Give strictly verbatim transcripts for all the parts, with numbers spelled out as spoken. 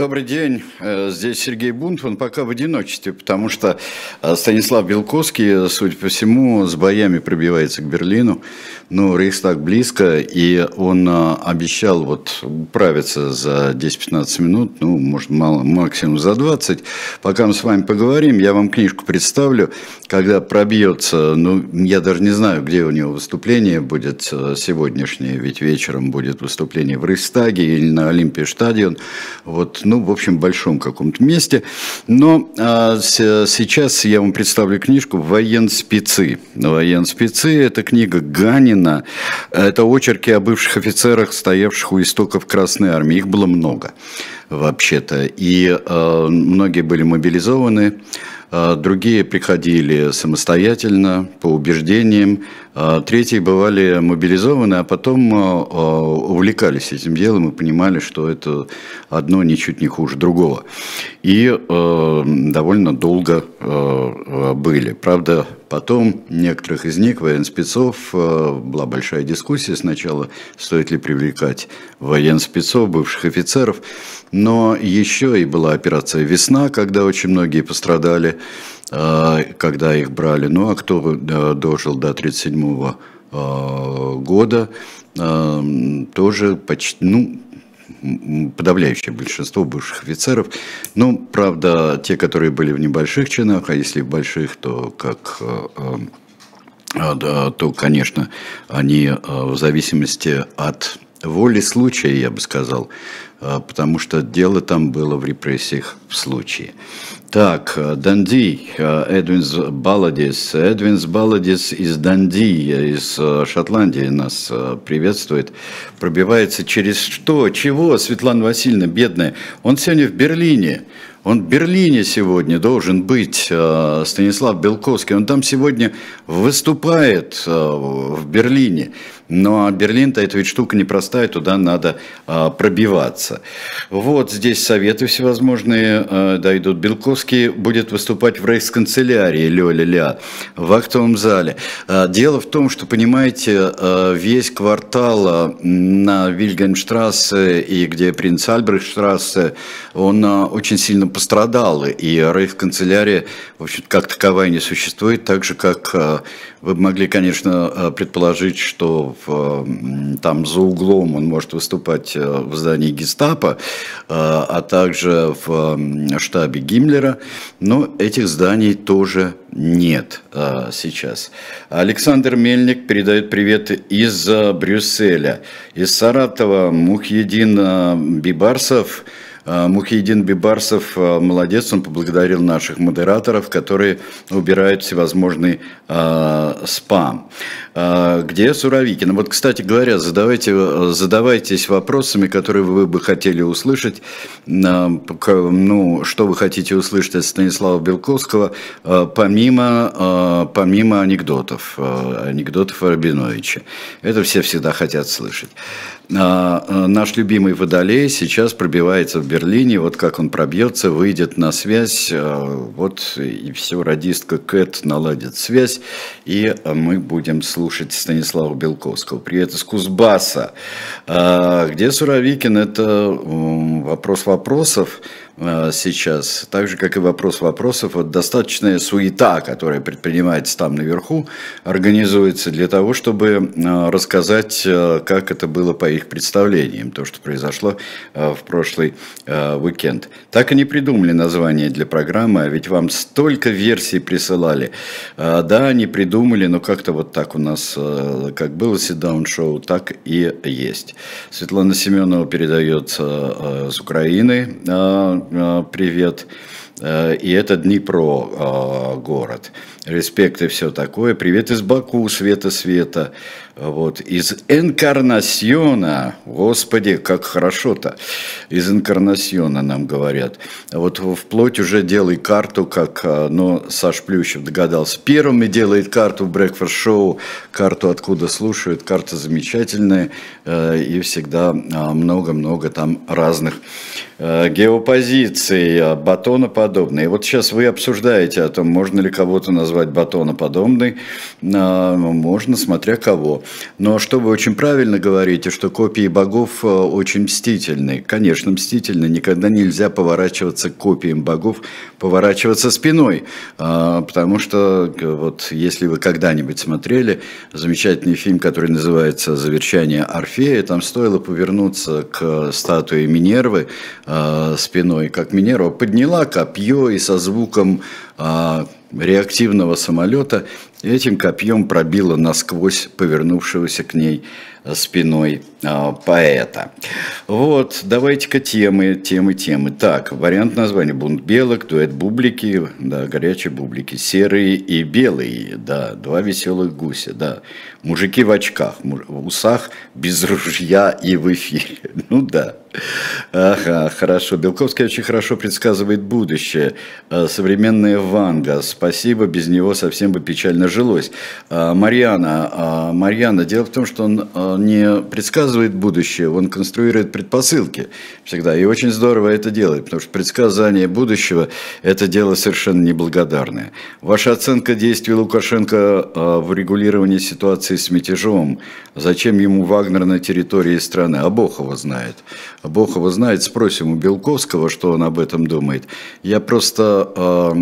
Добрый день, здесь Сергей Бунт, он пока в одиночестве, потому что Станислав Белковский, судя по всему, с боями пробивается к Берлину, но Рейхстаг близко, и он обещал вот управиться за десять-пятнадцать минут, ну, может, мало, максимум за двадцать. Пока мы с вами поговорим, я вам книжку представлю, когда пробьется, ну, я даже не знаю, где у него выступление будет сегодняшнее, ведь вечером будет выступление в Рейхстаге или на Олимпиастадион, вот. Ну, в общем, в большом каком-то месте. Но а, с, сейчас я вам представлю книжку «Военспецы». «Военспецы» – это книга Ганина. Это очерки о бывших офицерах, стоявших у истоков Красной Армии. Их было много, вообще-то. И а, многие были мобилизованы. Другие приходили самостоятельно, по убеждениям, третьи бывали мобилизованы, а потом увлекались этим делом и понимали, что это одно ничуть не хуже другого. И довольно долго были. Правда, потом некоторых из них, военспецов, была большая дискуссия сначала, стоит ли привлекать военспецов, бывших офицеров, но еще и была операция «Весна», когда очень многие пострадали, когда их брали. Ну, а кто дожил до тридцать седьмого года, тоже почти, ну, подавляющее большинство бывших офицеров. Ну, правда, те, которые были в небольших чинах, а если в больших, то как... то, конечно, они в зависимости от воли случая, я бы сказал, потому что дело там было в репрессиях в случае. Так, Данди, Эдвинс Баладис. Эдвинс Баладис из Данди, из Шотландии нас приветствует. Пробивается через что? Чего, Светлана Васильевна, бедная? Он сегодня в Берлине. Он в Берлине сегодня должен быть, Станислав Белковский. Он там сегодня выступает в Берлине. Но Берлин-то это ведь штука непростая, туда надо пробиваться. Вот здесь советы всевозможные дойдут. Белковский будет выступать в рейхсканцелярии, ля-ля-ля, в актовом зале. Дело в том, что, понимаете, весь квартал на Вильгельмштрассе и где Принц Альбрехтштрассе, он очень сильно пострадал, и рейхсканцелярия, в общем, как таковая не существует, так же, как вы могли, конечно, предположить, что в, там за углом он может выступать в здании Гестапо, а также в штабе Гиммлера, но этих зданий тоже нет сейчас. Александр Мельник передает привет из Брюсселя. Из Саратова Мухьедин Бибарсов. Мухьедин Бибарсов молодец, он поблагодарил наших модераторов, которые убирают всевозможный э, спам. Э, где Суровикин? Вот, кстати говоря, задавайте, задавайтесь вопросами, которые вы бы хотели услышать. Э, ну, что вы хотите услышать от Станислава Белковского, э, помимо, э, помимо анекдотов, э, анекдотов о Рабиновиче. Это все всегда хотят слышать. Э, наш любимый Водолей сейчас пробивается в Берлине, вот как он пробьется, выйдет на связь, вот и все, радистка Кэт наладит связь, и мы будем слушать Станислава Белковского. Привет из Кузбасса. Где Суровикин? Это вопрос вопросов сейчас, так же, как и вопрос вопросов, вот достаточная суета, которая предпринимается там наверху, организуется для того, чтобы рассказать, как это было по их представлениям, то, что произошло в прошлый уикенд. Так и не придумали название для программы, а ведь вам столько версий присылали. Да, не придумали, но как-то вот так у нас, как было sit-down-шоу, так и есть. Светлана Семенова передает с Украины привет. И это Днепро город. Респект и все такое. Привет из Баку, Света-Света. Вот. Из Энкарнасьона, господи, как хорошо-то, из Энкарнасьона нам говорят. Вот вплоть уже делай карту, как, но Саш Плющев догадался. Первым и делает карту в Breakfast Show, карту откуда слушают, карта замечательная, и всегда много-много там разных геопозиций. Батона под батоноподобный. И вот сейчас вы обсуждаете о том, можно ли кого-то назвать батоноподобный. Можно, смотря кого. Но что вы очень правильно говорите, что копии богов очень мстительны. Конечно, мстительны. Никогда нельзя поворачиваться к копиям богов, поворачиваться спиной. Потому что, вот, если вы когда-нибудь смотрели замечательный фильм, который называется «Завершение Орфея», там стоило повернуться к статуе Минервы спиной, как Минерва подняла копье и со звуком реактивного самолета этим копьем пробила насквозь повернувшегося к ней спиной а, поэта. Вот, давайте-ка темы, темы, темы. Так, вариант названия: бунт белок, дуэт бублики, да, горячие бублики, серые и белые, да, два веселых гуся, да, мужики в очках, в усах, без ружья и в эфире. Ну да. Ага, хорошо. Белковский очень хорошо предсказывает будущее. Современная Ванга. Спасибо, без него совсем бы печально жилось. Марьяна, Марьяна, дело в том, что он не предсказывает будущее, он конструирует предпосылки всегда. И очень здорово это делает, потому что предсказание будущего – это дело совершенно неблагодарное. Ваша оценка действий Лукашенко в регулировании ситуации с мятежом. Зачем ему Вагнер на территории страны? А Бог его знает. Бог его знает, спросим у Белковского, что он об этом думает. Я просто,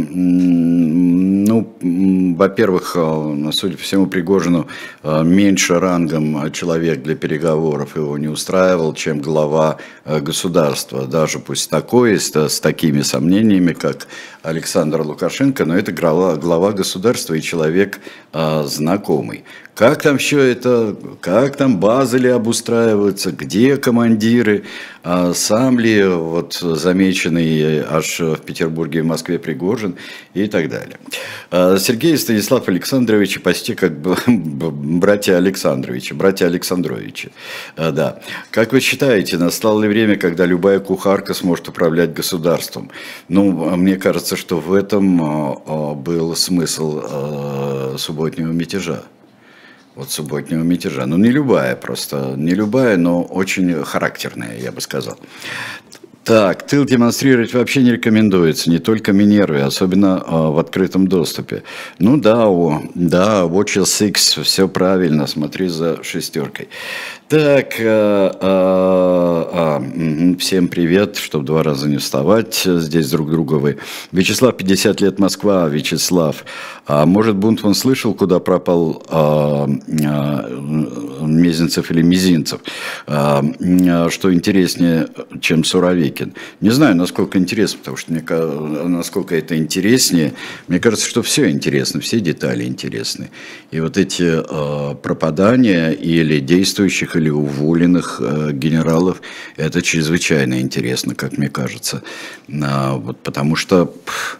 ну, во-первых, судя по всему, Пригожину меньше рангом человек для переговоров его не устраивал, чем глава государства. Даже пусть такой, с, с такими сомнениями, как Александр Лукашенко, но это глава, глава государства и человек знакомый. Как там все это, как там базы ли обустраиваются, где командиры, а сам ли вот замеченный аж в Петербурге и Москве Пригожин и так далее. Сергей и Станислав Александровичи почти как братья Александровичи, братья Александровичи. Да. Как вы считаете, настало ли время, когда любая кухарка сможет управлять государством? Ну, мне кажется, что в этом был смысл субботнего мятежа. Вот субботнего мятежа. Ну, не любая просто, не любая, но очень характерная, я бы сказал. Так, тыл демонстрировать вообще не рекомендуется, не только Минерве, особенно э, в открытом доступе. Ну да, о, да, Watch Six, все правильно, смотри за шестеркой. Так, э, э, э, всем привет, чтобы два раза не вставать, здесь друг друга вы. Вячеслав, пятьдесят лет, Москва, Вячеслав. А может, Бунтман слышал, куда пропал э, э, Мезенцев или Мизинцев? Э, э, что интереснее, чем Суровикин? Не знаю, насколько интересно, потому что мне, насколько это интереснее. Мне кажется, что все интересно, все детали интересны. И вот эти э, пропадания или действующих, или уволенных э, генералов, это чрезвычайно интересно, как мне кажется. А, вот потому что...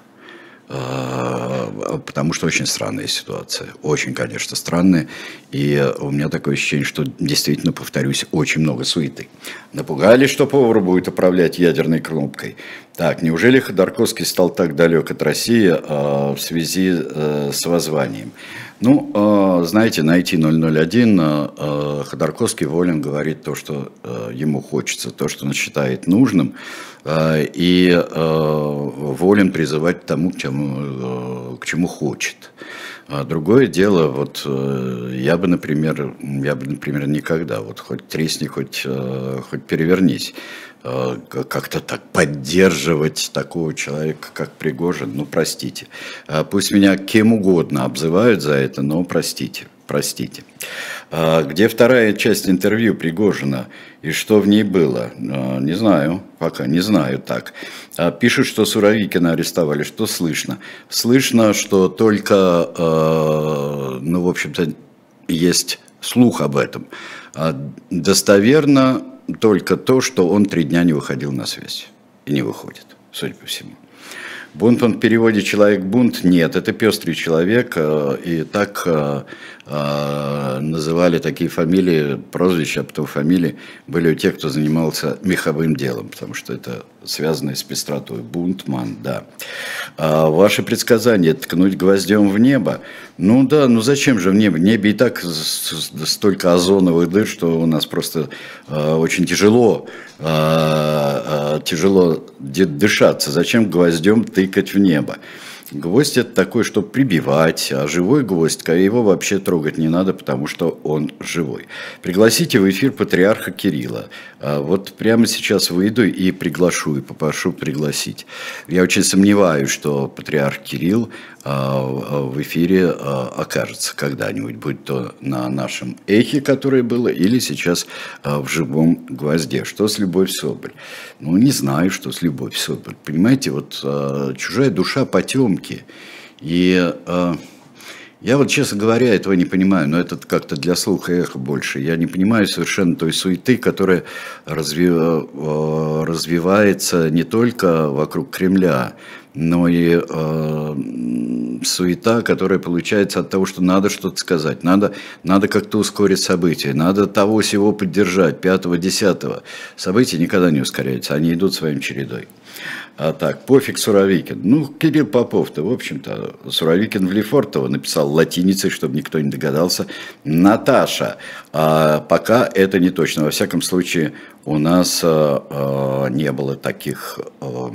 Потому что очень странная ситуация, очень, конечно, странная, и у меня такое ощущение, что действительно, повторюсь, очень много суеты. Напугали, что повар будет управлять ядерной кнопкой. Так, неужели Ходорковский стал так далек от России а, в связи а, с воззванием? Ну, а, знаете, на ай ти ноль ноль один а, Ходорковский волен говорить то, что а, ему хочется, то, что он считает нужным, а, и а, волен призывать к тому, к чему, к чему хочет. А другое дело, вот я бы, например, я бы, например, никогда, вот хоть тресни, хоть, хоть перевернись, как-то так поддерживать такого человека, как Пригожин, ну, простите. Пусть меня кем угодно обзывают за это, но простите, простите. Где вторая часть интервью Пригожина и что в ней было? Не знаю, пока не знаю так. Пишут, что Суровикина арестовали. Что слышно? Слышно, что только, ну, в общем-то, есть слух об этом. Достоверно только то, что он три дня не выходил на связь. И не выходит, судя по всему. Бунт, он в переводе «человек-бунт»? Нет, это пестрый человек, и так э, называли такие фамилии, прозвища, а потом фамилии, были у тех, кто занимался меховым делом, потому что это связано с пестротой. Бунтман, да. А ваши предсказания ткнуть гвоздем в небо? Ну да, ну зачем же в небо? В небе и так столько озоновых дыр, что у нас просто э, очень тяжело, э, э, тяжело дышаться. Зачем гвоздем тыкать в небо? Гвоздь это такой, чтобы прибивать, а живой гвоздь, его вообще трогать не надо, потому что он живой. Пригласите в эфир патриарха Кирилла. Вот прямо сейчас выйду и приглашу, и попрошу пригласить. Я очень сомневаюсь, что патриарх Кирилл в эфире окажется когда-нибудь, будь то на нашем эхе, которое было, или сейчас в живом гвозде. Что с Любовь Соболь? Ну, не знаю, что с Любовь Соболь. Понимаете, вот чужая душа потемки. И я вот, честно говоря, этого не понимаю, но это как-то для слуха и эха больше. Я не понимаю совершенно той суеты, которая разви... развивается не только вокруг Кремля, но и э, суета, которая получается от того, что надо что-то сказать, надо, надо как-то ускорить события, надо того сего поддержать, пятого, десятого. События никогда не ускоряются, они идут своим чередой. А так, пофиг Суровикин. Ну, Кирилл Попов-то, в общем-то, Суровикин в Лефортово написал латиницей, чтобы никто не догадался. Наташа. А пока это не точно. Во всяком случае, у нас а, а, не было таких а,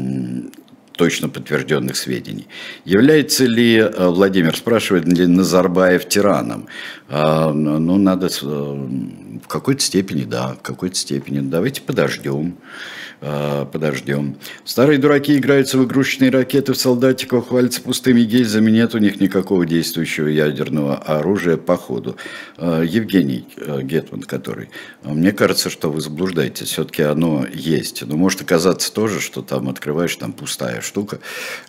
точно подтвержденных сведений. Является ли, Владимир спрашивает, ли Назарбаев тираном? А, ну, надо в какой-то степени, да, в какой-то степени. Давайте подождем. Подождем. Старые дураки играются в игрушечные ракеты, в солдатиков, хвалятся пустыми гильзами, нет у них никакого действующего ядерного оружия по ходу. Евгений Гетман, который. Мне кажется, что вы заблуждаетесь, все-таки оно есть. Но может оказаться тоже, что там открываешь, там пустая штука,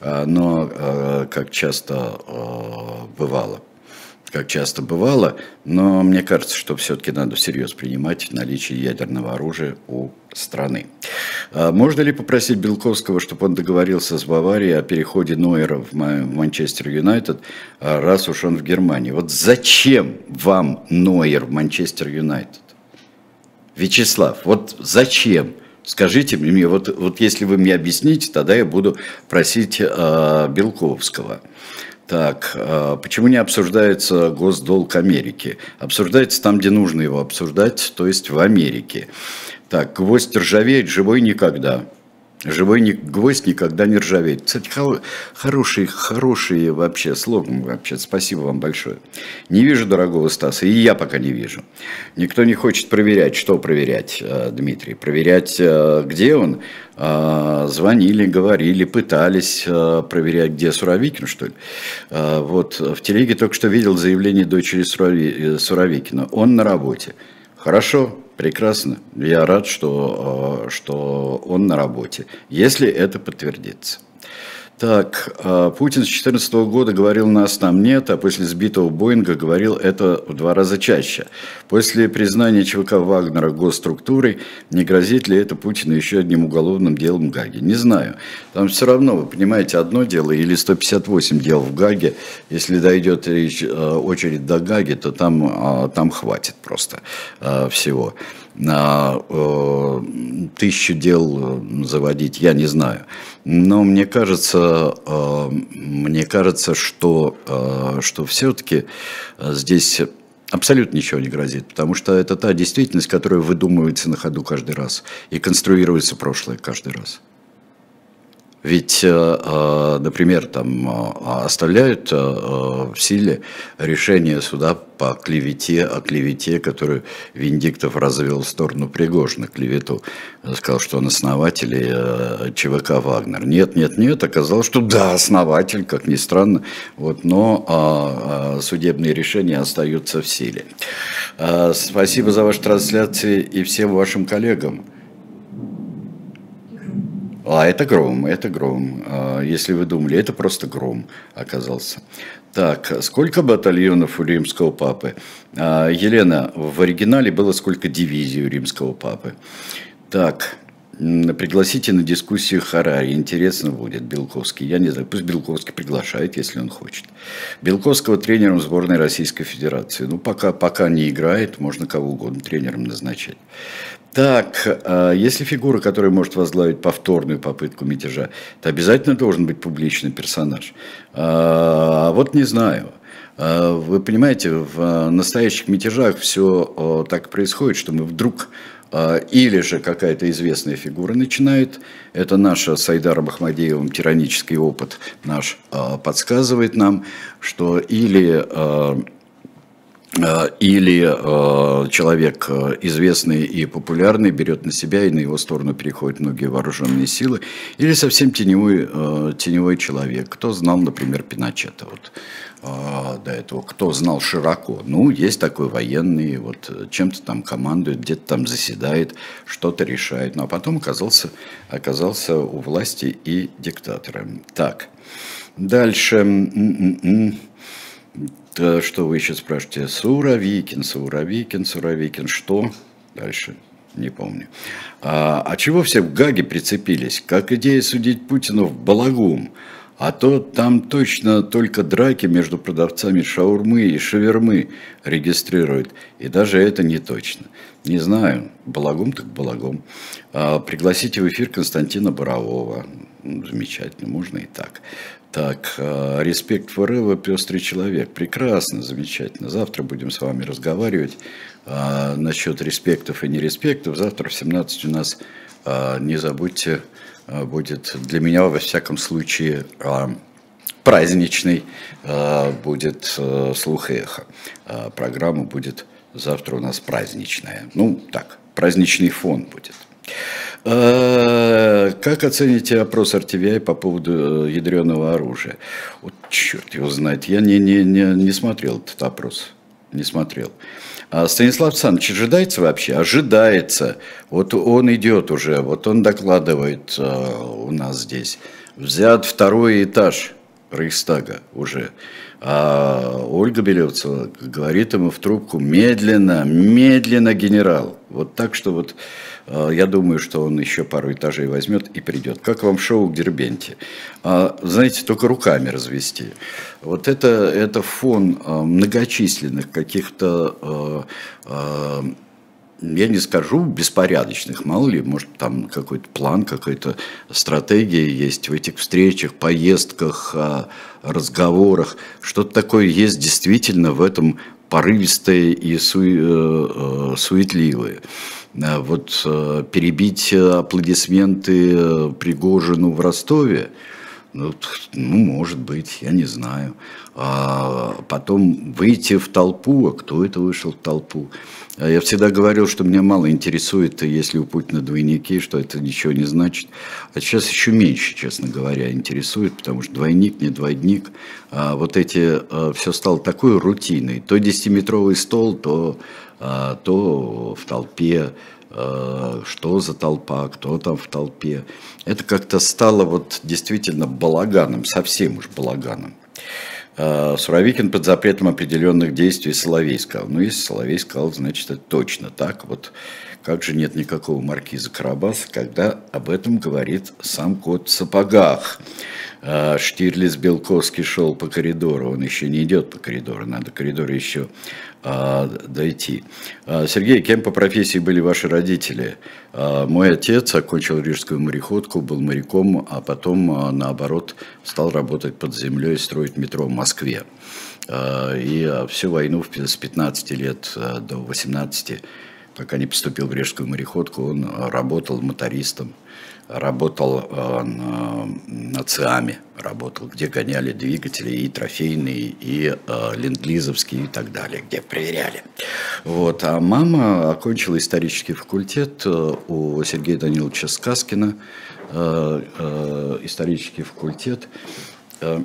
но как часто бывало. Как часто бывало, но мне кажется, что все-таки надо всерьез принимать наличие ядерного оружия у страны. Можно ли попросить Белковского, чтобы он договорился с Баварией о переходе Нойера в Манчестер Юнайтед, раз уж он в Германии? Вот зачем вам Нойер в Манчестер Юнайтед? Вячеслав, вот зачем? Скажите мне, вот, вот если вы мне объясните, тогда я буду просить э, Белковского. Так, почему не обсуждается госдолг Америки? Обсуждается там, где нужно его обсуждать, то есть в Америке. Так, гвоздь ржавеет, живой никогда. Живой не, гвоздь никогда не ржавеет. Кстати, хороший, хороший вообще слоган вообще. Спасибо вам большое. Не вижу дорогого Стаса, и я пока не вижу. Никто не хочет проверять. Что проверять, Дмитрий? Проверять, где он? Звонили, говорили, пытались проверять, где Суровикин, что ли. Вот в телеге только что видел заявление дочери Суровикина. Он на работе. Хорошо. Прекрасно. Я рад, что, что он на работе, если это подтвердится. Так, Путин с две тысячи четырнадцатого года говорил «нас там нет», а после сбитого Боинга говорил это в два раза чаще. После признания ЧВК Вагнера госструктурой, не грозит ли это Путину еще одним уголовным делом в Гаге? Не знаю. Там все равно, вы понимаете, одно дело или сто пятьдесят восемь дел в Гаге. Если дойдет речь, очередь до Гаги, то там, там хватит просто всего. На э, тысячу дел заводить, я не знаю. Но мне кажется, э, мне кажется, что, э, что все-таки здесь абсолютно ничего не грозит, потому что это та действительность, которая выдумывается на ходу каждый раз и конструируется прошлое каждый раз. Ведь, например, там оставляют в силе решение суда по клевете, о клевете, которую Венедиктов развел в сторону Пригожина, клевету. Сказал, что он основатель ЧВК «Вагнер». Нет, нет, нет, оказалось, что да, основатель, как ни странно, вот, но судебные решения остаются в силе. Спасибо за ваши трансляции и всем вашим коллегам. А, это гром, это гром. Если вы думали, это просто гром оказался. Так, сколько батальонов у римского папы? Елена, в оригинале было сколько дивизий у римского папы? Так, Пригласите на дискуссию Харари. Интересно будет Белковский. Я не знаю, пусть Белковский приглашает, если он хочет. Белковского тренером сборной Российской Федерации. Ну, пока, пока не играет, можно кого угодно тренером назначать. Так, если фигура, которая может возглавить повторную попытку мятежа, то обязательно должен быть публичный персонаж. А вот не знаю. Вы понимаете, в настоящих мятежах все так происходит, что мы вдруг... Или же какая-то известная фигура начинает, это наш с Айдаром Ахмадеевым тиранический опыт наш подсказывает нам, что или, или человек известный и популярный берет на себя, и на его сторону переходят многие вооруженные силы, или совсем теневой, теневой человек. Кто знал, например, Пиночета вот, до этого, кто знал широко. Ну, есть такой военный, вот чем-то там командует, где-то там заседает, что-то решает. Ну, а потом оказался, оказался у власти и диктатором. Так, дальше. Что вы еще спрашиваете? Суровикин, Суровикин, Суровикин. Что? Дальше. Не помню. А, а чего все в Гаге прицепились? Как идея судить Путина в Балагум? А то там точно только драки между продавцами шаурмы и шавермы регистрируют. И даже это не точно. Не знаю, балагум так балагум. А, пригласите в эфир Константина Борового. Замечательно, можно и так. Так, респект Форева, пестрый человек. Прекрасно, замечательно. Завтра будем с вами разговаривать а, насчет респектов и нереспектов. Завтра в семнадцать у нас, а, не забудьте, будет для меня, во всяком случае, праздничный, будет «Слух и эхо». Программа будет завтра у нас праздничная. Ну, так, праздничный фон будет. Как оцените опрос эр ти ви ай по поводу ядерного оружия? Вот черт его знает, я не, не, не, не смотрел этот опрос, не смотрел. А Станислав Александрович ожидается вообще? Ожидается. Вот он идет уже, вот он докладывает а, у нас здесь. Взят второй этаж Рейхстага уже. А Ольга Белевцева говорит ему в трубку: медленно, медленно, генерал. Вот так что вот а, я думаю, что он еще пару этажей возьмет и придет. Как вам шоу в Дербенте? А, знаете, только руками развести. Вот это, это фон а, многочисленных каких-то, а, а, я не скажу беспорядочных, мало ли, может там какой-то план, какая-то стратегия есть в этих встречах, поездках, а, разговорах. Что-то такое есть действительно в этом порывистое и су, суетливое. Вот перебить аплодисменты Пригожину в Ростове, ну, ну, может быть, я не знаю. А потом выйти в толпу, а кто это вышел в толпу? Я всегда говорил, что меня мало интересует, если у Путина двойники, что это ничего не значит. А сейчас еще меньше, честно говоря, интересует, потому что двойник, не двойник. А вот эти, все стало такой рутиной. То десятиметровый стол, то, то в толпе. Что за толпа, кто там в толпе. Это как-то стало вот действительно балаганом, совсем уж балаганом. Суровикин под запретом определенных действий, Соловей сказал. Ну, если Соловей сказал, значит, это точно так. Вот как же нет никакого маркиза Карабаса, когда об этом говорит сам кот в сапогах. Штирлиц Белковский шел по коридору, он еще не идет по коридору, надо коридор еще а, дойти. А, Сергей, кем по профессии были ваши родители? А, мой отец окончил Рижскую мореходку, был моряком, а потом, а, наоборот, стал работать под землей и строить метро в Москве. А, и а, всю войну с пятнадцати лет а, до восемнадцати, пока не поступил в Рижскую мореходку, он работал мотористом. Работал э, на, на ЦИАМе, работал, где гоняли двигатели и трофейные, и э, ленд-лизовские и так далее, где проверяли. Вот. А мама окончила исторический факультет э, у Сергея Даниловича Сказкина, э, э, исторический факультет, э,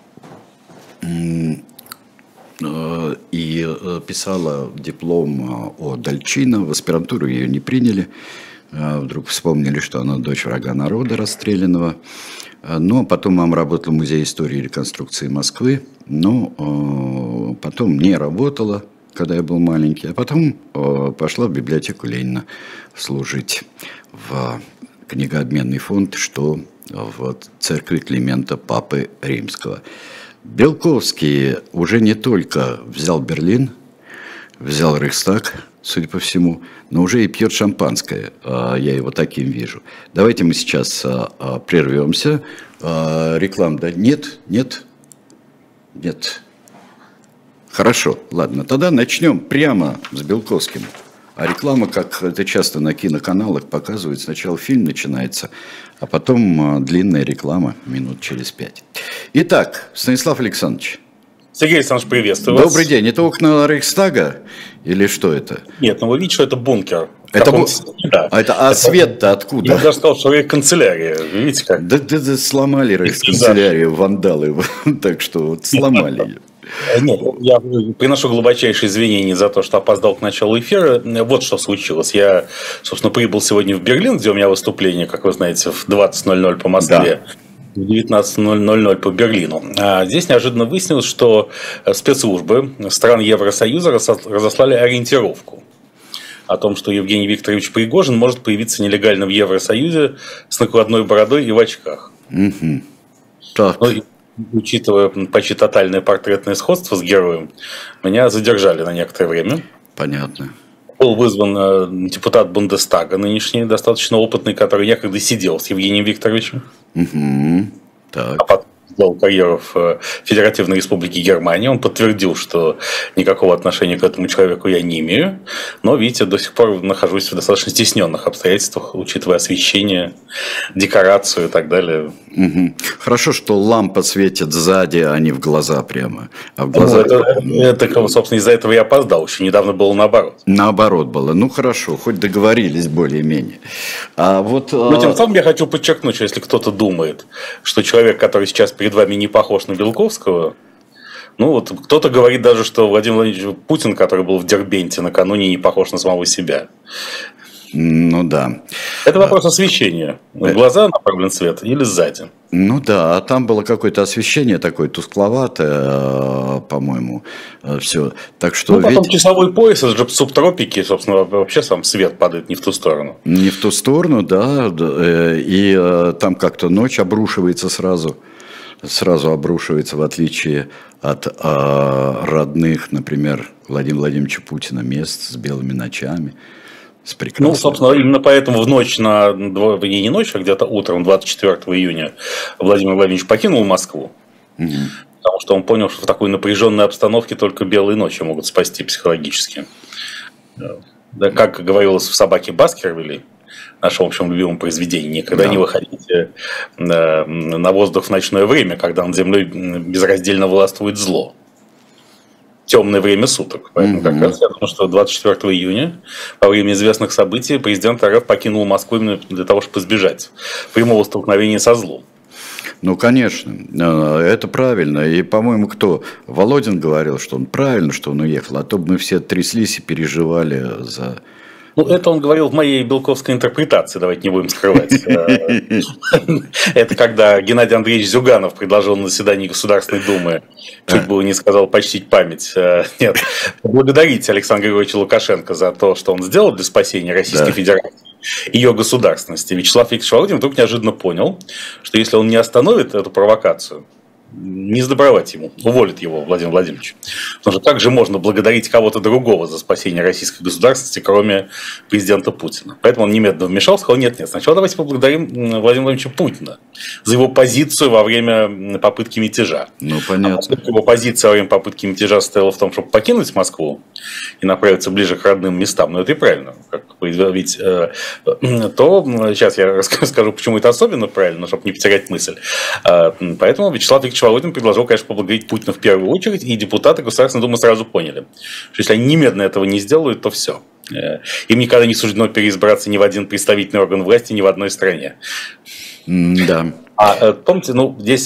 э, и э, писала диплом о Дальчино, в аспирантуру ее не приняли. Вдруг вспомнили, что она дочь врага народа расстрелянного. Но потом мама работала в Музее истории и реконструкции Москвы. Но потом не работала, когда я был маленький. А потом пошла в библиотеку Ленина служить в книгообменный фонд, что в церкви Климента Папы Римского. Белковский уже не только взял Берлин, взял Рейхстаг, судя по всему, но уже и пьет шампанское. Я его таким вижу. Давайте мы сейчас прервемся. Реклам, да? Нет? Нет? Нет. Хорошо, ладно. Тогда начнем прямо с Белковским. А реклама, как это часто на киноканалах показывают, сначала фильм начинается, а потом длинная реклама минут через пять. Итак, Станислав Александрович. Сергей Александрович, приветствую вас. Добрый день. Это окна Рейхстага или что это? Нет, ну вы видите, что это бункер. Это бу... да. А, это... а это... свет-то откуда? Я даже сказал, что рейхканцелярия. Видите как? Да, да, да сломали рейхканцелярию вандалы, так что вот сломали ее. Нет, я приношу глубочайшие извинения за то, что опоздал к началу эфира. Вот что случилось. Я, собственно, прибыл сегодня в Берлин, где у меня выступление, как вы знаете, в двадцать ноль ноль по Москве. Да. В девятнадцать ноль ноль по Берлину. А здесь неожиданно выяснилось, что спецслужбы стран Евросоюза разослали ориентировку о том, что Евгений Викторович Пригожин может появиться нелегально в Евросоюзе с накладной бородой и в очках. Угу. Так. Ну, учитывая почти тотальное портретное сходство с героем, меня задержали на некоторое время. Понятно. Был вызван депутат Бундестага, нынешний, достаточно опытный, который некогда сидел с Евгением Викторовичем. Угу. Так. А потом сделал карьеру в Федеративной Республике Германия. Он подтвердил, что никакого отношения к этому человеку я не имею. Но, видите, до сих пор нахожусь в достаточно стесненных обстоятельствах, учитывая освещение, декорацию и так далее. Угу. Хорошо, что лампа светит сзади, а не в глаза прямо. А в глаза... ну, это, это, собственно, из-за этого я опоздал. Еще недавно было наоборот. Наоборот было. Ну, хорошо, хоть договорились более-менее. А вот... Но тем самым я хочу подчеркнуть, что если кто-то думает, что человек, который сейчас перед вами не похож на Белковского, ну вот кто-то говорит даже, что Владимир Владимирович Путин, который был в Дербенте накануне, не похож на самого себя. Ну да. Это вопрос освещения. В глаза направлен свет или сзади? Ну да, а там было какое-то освещение такое тускловатое, по-моему, все. Так что, ну, потом ведь... часовой пояс, это же субтропики, собственно, вообще сам свет падает не в ту сторону. Не в ту сторону, да, и там как-то ночь обрушивается сразу, сразу обрушивается, в отличие от родных, например, Владимира Владимировича Путина, мест с белыми ночами. Ну, собственно, именно поэтому в ночь на, не ночь, а где-то утром двадцать четвёртого июня Владимир Владимирович покинул Москву, угу. Потому что он понял, что в такой напряженной обстановке только белые ночи могут спасти психологически. Да, как говорилось в «Собаке Баскервилей», нашем общем любимом произведении, никогда да. не выходите на воздух в ночное время, когда над землей безраздельно властвует зло. Темное время суток. Поэтому mm-hmm. как раз я думаю, что двадцать четвёртого июня, во время известных событий, президент РФ покинул Москву именно для того, чтобы избежать прямого столкновения со злом. Ну, конечно, это правильно. И, по-моему, кто? Володин говорил, что он правильно, что он уехал, а то бы мы все тряслись и переживали за... Ну, это он говорил в моей белковской интерпретации, давайте не будем скрывать. Это когда Геннадий Андреевич Зюганов предложил на заседании Государственной Думы, чуть было не сказал, почтить память. Нет, поблагодарить Александра Григорьевича Лукашенко за то, что он сделал для спасения Российской Федерации, ее государственности. Вячеслав Викторович Володин вдруг неожиданно понял, что если он не остановит эту провокацию, не сдобровать ему, уволит его Владимир Владимирович. Потому что как же можно благодарить кого-то другого за спасение российской государственности, кроме президента Путина? Поэтому он немедленно вмешался, сказал, нет-нет, сначала давайте поблагодарим Владимира Владимировича Путина за его позицию во время попытки мятежа. Ну, понятно. А поскольку его позиция во время попытки мятежа состояла в том, чтобы покинуть Москву и направиться ближе к родным местам, ну это и правильно, как ведь, то сейчас я расскажу, почему это особенно правильно, чтобы не потерять мысль. Поэтому Вячеслав Викторович Володин предложил, конечно, поблагодарить Путина в первую очередь, и депутаты Государственной Думы сразу поняли, что если они немедленно этого не сделают, то все. Им никогда не суждено переизбраться ни в один представительный орган власти, ни в одной стране. Да. А помните, ну, здесь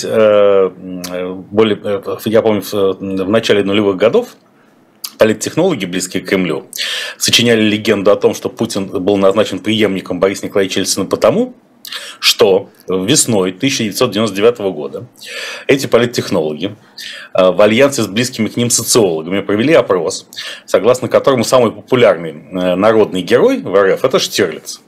более, я помню, в начале нулевых годов политтехнологи, близкие к Кремлю, сочиняли легенду о том, что Путин был назначен преемником Бориса Николаевича Ельцина потому, что весной тысяча девятьсот девяносто девятого года эти политтехнологи в альянсе с близкими к ним социологами провели опрос, согласно которому самый популярный народный герой в РФ – это Штирлиц.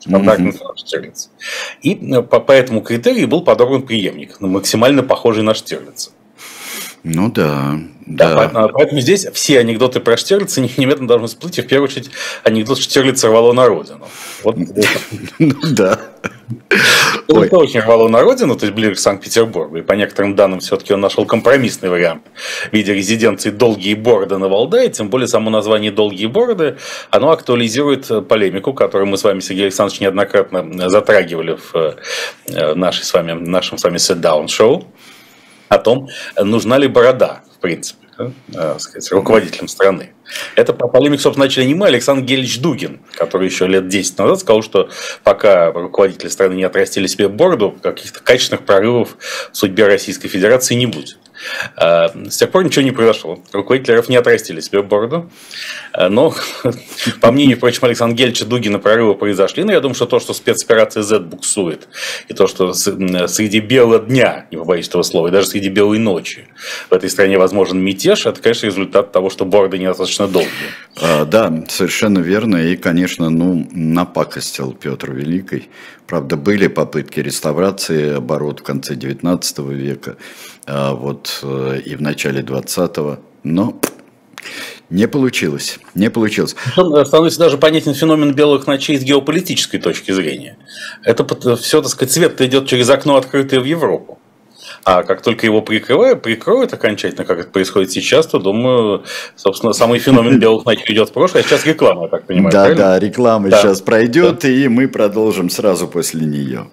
Стандартный фраг Штирлица. И по, по этому критерию был подобран преемник, максимально похожий на Штирлица. Ну да, да. да. Поэтому здесь все анекдоты про Штирлица немедленно должны всплыть, и в первую очередь анекдот Штирлица рвало на родину. Вот. Ну да. Это очень рвало на родину, то есть ближе к Санкт-Петербургу. И по некоторым данным все-таки он нашел компромиссный вариант в виде резиденции «Долгие бороды» на Валдае. Тем более само название «Долгие бороды» оно актуализирует полемику, которую мы с вами, Сергей Александрович, неоднократно затрагивали в нашей с вами, нашем с вами sit-down-шоу о том, нужна ли борода, в принципе, да, сказать, руководителем страны. Это полемик, собственно, начали не мы, а Александр Гельевич Дугин, который еще лет десять назад сказал, что пока руководители страны не отрастили себе бороду, каких-то качественных прорывов в судьбе Российской Федерации не будет. С тех пор ничего не произошло. Руководители РФ не отрастили себе бороду. Но, по мнению, впрочем, Александра Гельевича Дугина, прорывы произошли. Но я думаю, что то, что спецоперация Z буксует, и то, что среди белого дня, не побоюсь этого слова, и даже среди белой ночи в этой стране возможен мятеж, это, конечно, результат того, что бороды недостаточно долгие. А, да, совершенно верно. И, конечно, ну, напакостил Петр Великий. Правда, были попытки реставрации оборот в конце девятнадцатого века, а вот и в начале двадцатого, но не получилось, не получилось. Становится даже понятен феномен белых ночей с геополитической точки зрения. Это все, так сказать, свет идет через окно, открытое в Европу. А как только его прикрывают, прикроют окончательно, как это происходит сейчас, то, думаю, собственно, самый феномен белых ночей идет в прошлое. А сейчас реклама, я так понимаю. Да, правильно? да, реклама да. сейчас пройдет, да. И мы продолжим сразу после нее.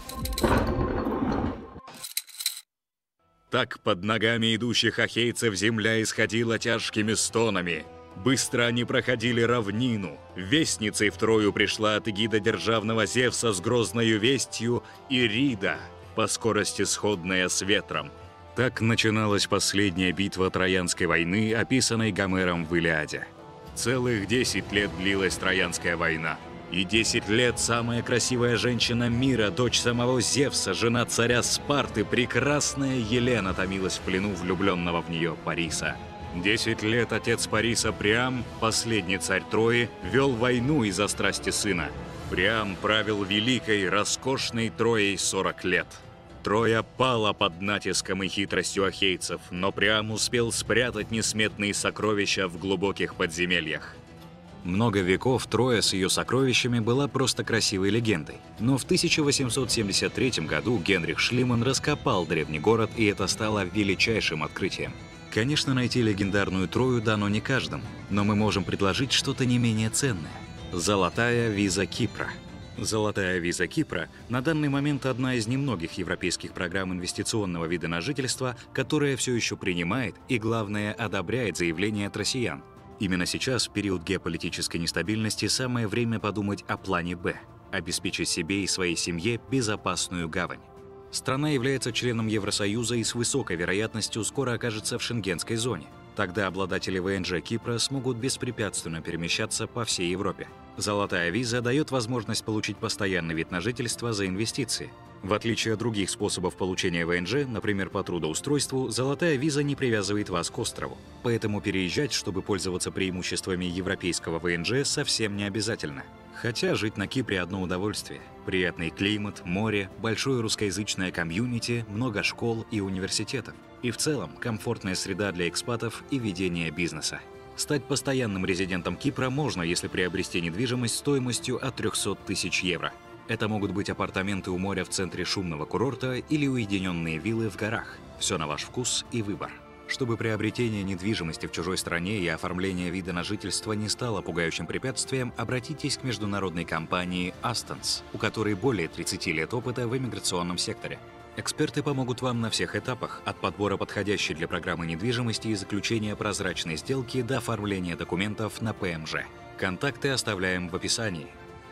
Так под ногами идущих ахейцев земля исходила тяжкими стонами. Быстро они проходили равнину. Вестницей втрою пришла от эгида державного Зевса с грозною вестью Ирида, по скорости сходная с ветром. Так начиналась последняя битва Троянской войны, описанной Гомером в Илиаде. Целых десять лет длилась Троянская война. И десять лет самая красивая женщина мира, дочь самого Зевса, жена царя Спарты, прекрасная Елена, томилась в плену влюбленного в нее Париса. Десять лет отец Париса Приам, последний царь Трои, вел войну из-за страсти сына. Приам правил великой, роскошной Троей сорок лет. Троя пала под натиском и хитростью ахейцев, но Приам успел спрятать несметные сокровища в глубоких подземельях. Много веков Троя с ее сокровищами была просто красивой легендой. Но в тысяча восемьсот семьдесят третьем году Генрих Шлиман раскопал древний город, и это стало величайшим открытием. Конечно, найти легендарную Трою дано не каждому, но мы можем предложить что-то не менее ценное. Золотая виза Кипра. Золотая виза Кипра на данный момент одна из немногих европейских программ инвестиционного вида на жительство, которая все еще принимает и, главное, одобряет заявления от россиян. Именно сейчас, в период геополитической нестабильности, самое время подумать о плане «Б» – обеспечить себе и своей семье безопасную гавань. Страна является членом Евросоюза и с высокой вероятностью скоро окажется в шенгенской зоне. Тогда обладатели ВНЖ Кипра смогут беспрепятственно перемещаться по всей Европе. Золотая виза дает возможность получить постоянный вид на жительство за инвестиции. В отличие от других способов получения ВНЖ, например, по трудоустройству, золотая виза не привязывает вас к острову. Поэтому переезжать, чтобы пользоваться преимуществами европейского ВНЖ, совсем не обязательно. Хотя жить на Кипре одно удовольствие. Приятный климат, море, большое русскоязычное комьюнити, много школ и университетов. И в целом комфортная среда для экспатов и ведения бизнеса. Стать постоянным резидентом Кипра можно, если приобрести недвижимость стоимостью от трёхсот тысяч евро. Это могут быть апартаменты у моря в центре шумного курорта или уединенные виллы в горах. Все на ваш вкус и выбор. Чтобы приобретение недвижимости в чужой стране и оформление вида на жительство не стало пугающим препятствием, обратитесь к международной компании Astons, у которой более тридцати лет опыта в иммиграционном секторе. Эксперты помогут вам на всех этапах, от подбора подходящей для программы недвижимости и заключения прозрачной сделки до оформления документов на ПМЖ. Контакты оставляем в описании.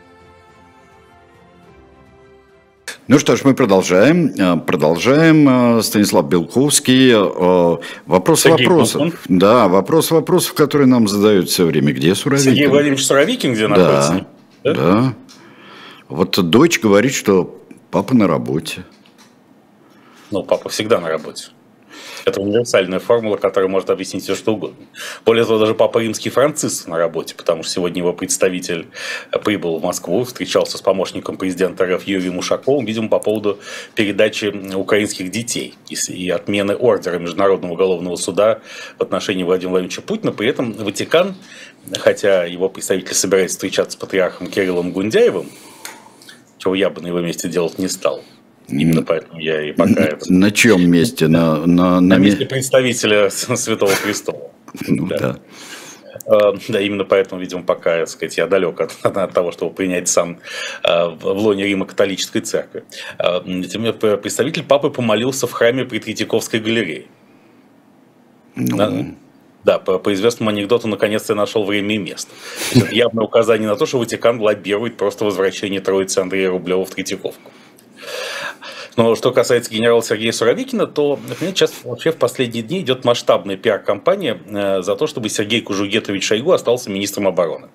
Ну что ж, мы продолжаем. Продолжаем. Станислав Белковский. Вопрос Сергей вопросов. Гунтман. Да, вопрос вопросов, которые нам задают все время. Где Суровикин? Сергей Владимирович Суровикин где находится? Да, да. да. Вот дочь говорит, что папа на работе. Ну, папа всегда на работе. Это универсальная формула, которая может объяснить все, что угодно. Более того, даже Папа Римский Франциск на работе, потому что сегодня его представитель прибыл в Москву, встречался с помощником президента РФ Юрием Ушаковым, видимо, по поводу передачи украинских детей и отмены ордера Международного уголовного суда в отношении Владимира Владимировича Путина. При этом Ватикан, хотя его представитель собирается встречаться с патриархом Кириллом Гундяевым, чего я бы на его месте делать не стал. Именно поэтому я и пока... На, это... на чем месте? На, на, на... на месте представителя Святого Престола. Ну, да. Да. Да, именно поэтому, видимо, пока, так сказать, я далек от, от того, чтобы принять сам в лоне Рима католической церкви. Представитель папы помолился в храме при Третьяковской галерее. Ну... Да, по, по известному анекдоту, наконец-то я нашел время и место. Это явное указание на то, что Ватикан лоббирует просто возвращение Троицы Андрея Рублева в Третьяковку. Но что касается генерала Сергея Суровикина, то, например, сейчас вообще в последние дни идет масштабная пиар-кампания за то, чтобы Сергей Кужугетович Шойгу остался министром обороны.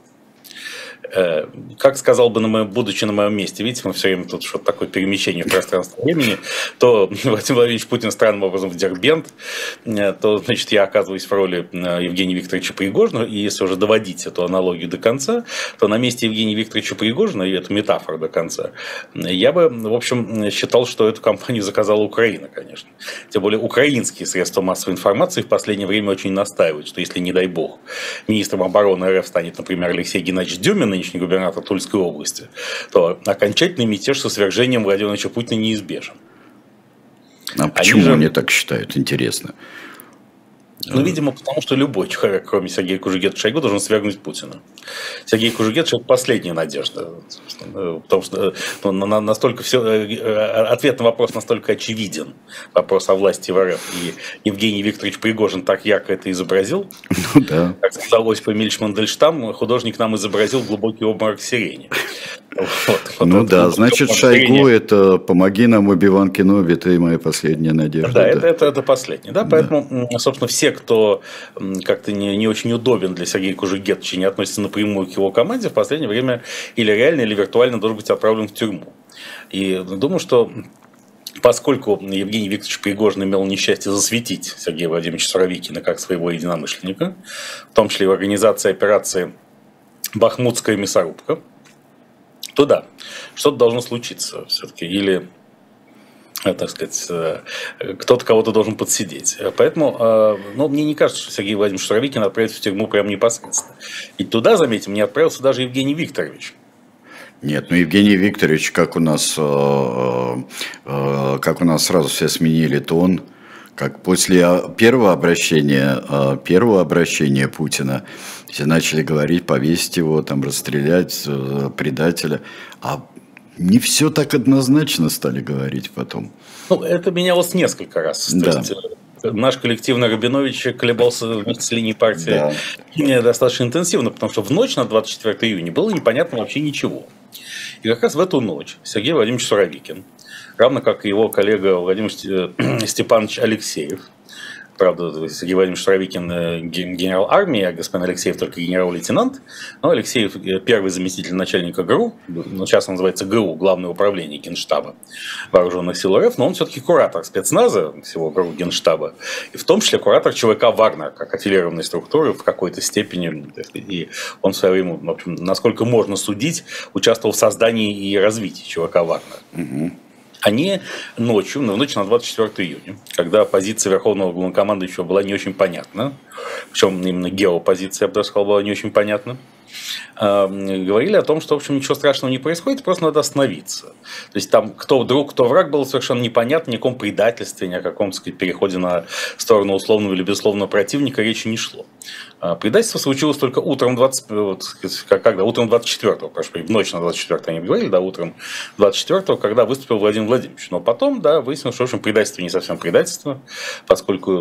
Как сказал бы, на моем, будучи на моем месте, видите, мы все время тут что-то такое перемещение в пространстве времени, то Владимир Владимирович Путин странным образом в Дербент, то, значит, я оказываюсь в роли Евгения Викторовича Пригожина, и если уже доводить эту аналогию до конца, то на месте Евгения Викторовича Пригожина, и эту метафору до конца, я бы, в общем, считал, что эту кампанию заказала Украина, конечно. Тем более украинские средства массовой информации в последнее время очень настаивают, что если, не дай бог, министром обороны РФ станет, например, Алексей Геннадьевич Дюмин, нынешний губернатор Тульской области, то окончательный мятеж со свержением Владимира Владимировича Путина неизбежен. А почему они, же... они так считают? Интересно. Ну, видимо, потому что любой человек, кроме Сергея Кужугетовича Шойгу, должен свергнуть Путина. Сергей Кужугетович – это последняя надежда. Потому что ну, настолько все, ответ на вопрос настолько очевиден. Вопрос о власти в РФ. И Евгений Викторович Пригожин так ярко это изобразил. Ну, да. Как сказал Осип Эмильевич Мандельштам, художник нам изобразил глубокий обморок сирени. Вот, вот ну да, значит, Шойгу – это «помоги нам, Оби-Ван Кеноби, ты моя последняя надежда». Да, да. Это, это, это последнее. Да? Поэтому, да. собственно, все, кто как-то не, не очень удобен для Сергея Кужугетовича, не относится напрямую к его команде, в последнее время или реально, или виртуально должен быть отправлен в тюрьму. И думаю, что поскольку Евгений Викторович Пригожин имел несчастье засветить Сергея Владимировича Суровикина как своего единомышленника, в том числе и в организации операции «Бахмутская мясорубка», то да, что-то должно случиться все-таки. Или, так сказать, кто-то кого-то должен подсидеть. Поэтому ну, мне не кажется, что Сергей Владимирович Суровикин отправится в тюрьму прямо непосредственно. И туда, заметим, не отправился даже Евгений Викторович. Нет, ну Евгений Викторович, как у нас, как у нас сразу все сменили тон, как после первого обращения, первого обращения Путина все начали говорить, повесить его, там, расстрелять предателя, а не все так однозначно стали говорить потом. Ну, это менялось несколько раз. Да. То есть, наш коллективный Рабинович колебался вместе с линией партии да. достаточно интенсивно, потому что в ночь на двадцать четвёртого июня было непонятно вообще ничего. И как раз в эту ночь Сергей Владимирович Суровикин, равно как и его коллега Владимир Степанович Алексеев, правда, Сергей Владимирович Суровикин генерал армии, а господин Алексеев только генерал-лейтенант, но Алексеев первый заместитель начальника ГРУ, ну, сейчас он называется ГРУ, Главное управление Генштаба Вооруженных сил РФ, но он все-таки куратор спецназа всего ГРУ Генштаба, и в том числе куратор ЧВК «Вагнер», как аффилированной структуры в какой-то степени, и он в свое время, в общем, насколько можно судить, участвовал в создании и развитии ЧВК «Вагнер». Угу. Они ночью, в ночь на двадцать четвёртого июня, когда позиция Верховного Главнокомандующего была не очень понятна, причем именно геопозиция, я бы даже сказал, была не очень понятна, говорили о том, что, в общем, ничего страшного не происходит, просто надо остановиться. То есть там кто друг, кто враг, было совершенно непонятно, ни о каком предательстве, ни о каком, так сказать, переходе на сторону условного или безусловного противника речи не шло. Предательство случилось только утром двадцать, когда, утром двадцать четвёртого, прошу, в ночь на двадцать четвёртого они говорили, да, утром двадцать четвёртого, когда выступил Владимир Владимирович. Но потом, да, выяснилось, что, в общем, предательство не совсем предательство, поскольку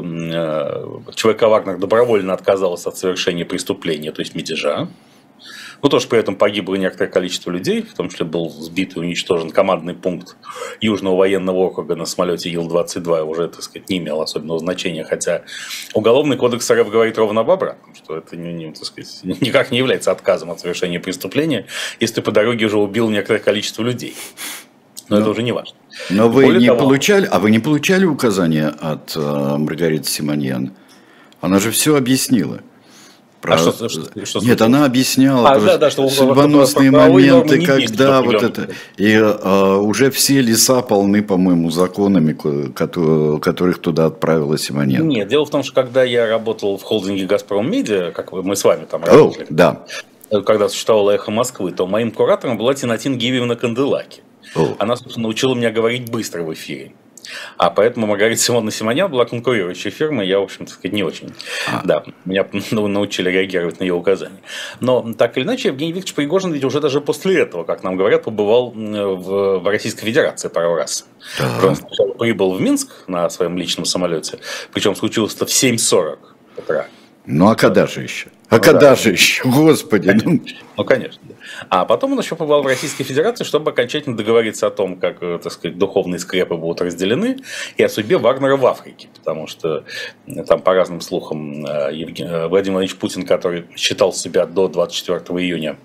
ЧВК «Вагнер» добровольно отказалась от совершения преступления, то есть мятежа. Ну, тоже при этом погибло некоторое количество людей, в том числе был сбит и уничтожен командный пункт Южного военного округа на самолете Ил двадцать два, уже, так сказать, не имел особенного значения, хотя Уголовный кодекс РФ говорит ровно об обратном, что это не, не, так сказать, никак не является отказом от совершения преступления, если ты по дороге уже убил некоторое количество людей. Но, но это уже не важно. Но вы Более не того, получали, а вы не получали указания от э, Маргариты Симоньян? Она же все объяснила. Про... А что, что, что Нет, она объясняла а, да, да, что судьбоносные про, про, про моменты, когда вот это... И а, уже все леса полны, по-моему, законами, которых туда отправила Симоньян. Нет, дело в том, что когда я работал в холдинге «Газпром Медиа», как мы с вами там работали, О, да. когда существовало «Эхо Москвы», то моим куратором была Тинатин Гивиевна Канделаки. О. Она, собственно, научила меня говорить быстро в эфире. А поэтому Маргарита Симоновна Симоньян была конкурирующей фирмой, я, в общем-то, сказать, не очень. А. Да, меня научили реагировать на ее указания. Но, так или иначе, Евгений Викторович Пригожин ведь уже даже после этого, как нам говорят, побывал в, в Российской Федерации пару раз. Да. Он сначала прибыл в Минск на своем личном самолете, причем случилось это в семь сорок утра. Ну, а когда же еще? А ну, когда да. же еще? Господи. Конечно. Ну, конечно. А потом он еще побывал в Российской Федерации, чтобы окончательно договориться о том, как, так сказать, духовные скрепы будут разделены, и о судьбе Вагнера в Африке. Потому что там, по разным слухам, Евген... Владимир Владимирович Путин, который считал себя до двадцать четвёртого июня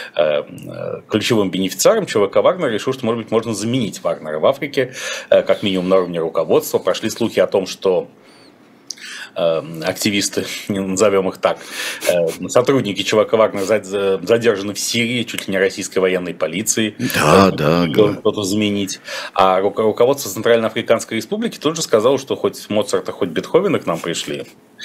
ключевым бенефициаром ЧВК Вагнера, решил, что, может быть, можно заменить Вагнера в Африке, как минимум на уровне руководства. Прошли слухи о том, что активисты, назовем их так, сотрудники ЧВК Вагнер задержаны в Сирии, чуть ли не российской военной полицией. Да, да, да. Кто-то заменить. А руководство Центральноафриканской Республики тут же сказало, что хоть Моцарта, хоть Бетховена к нам пришли,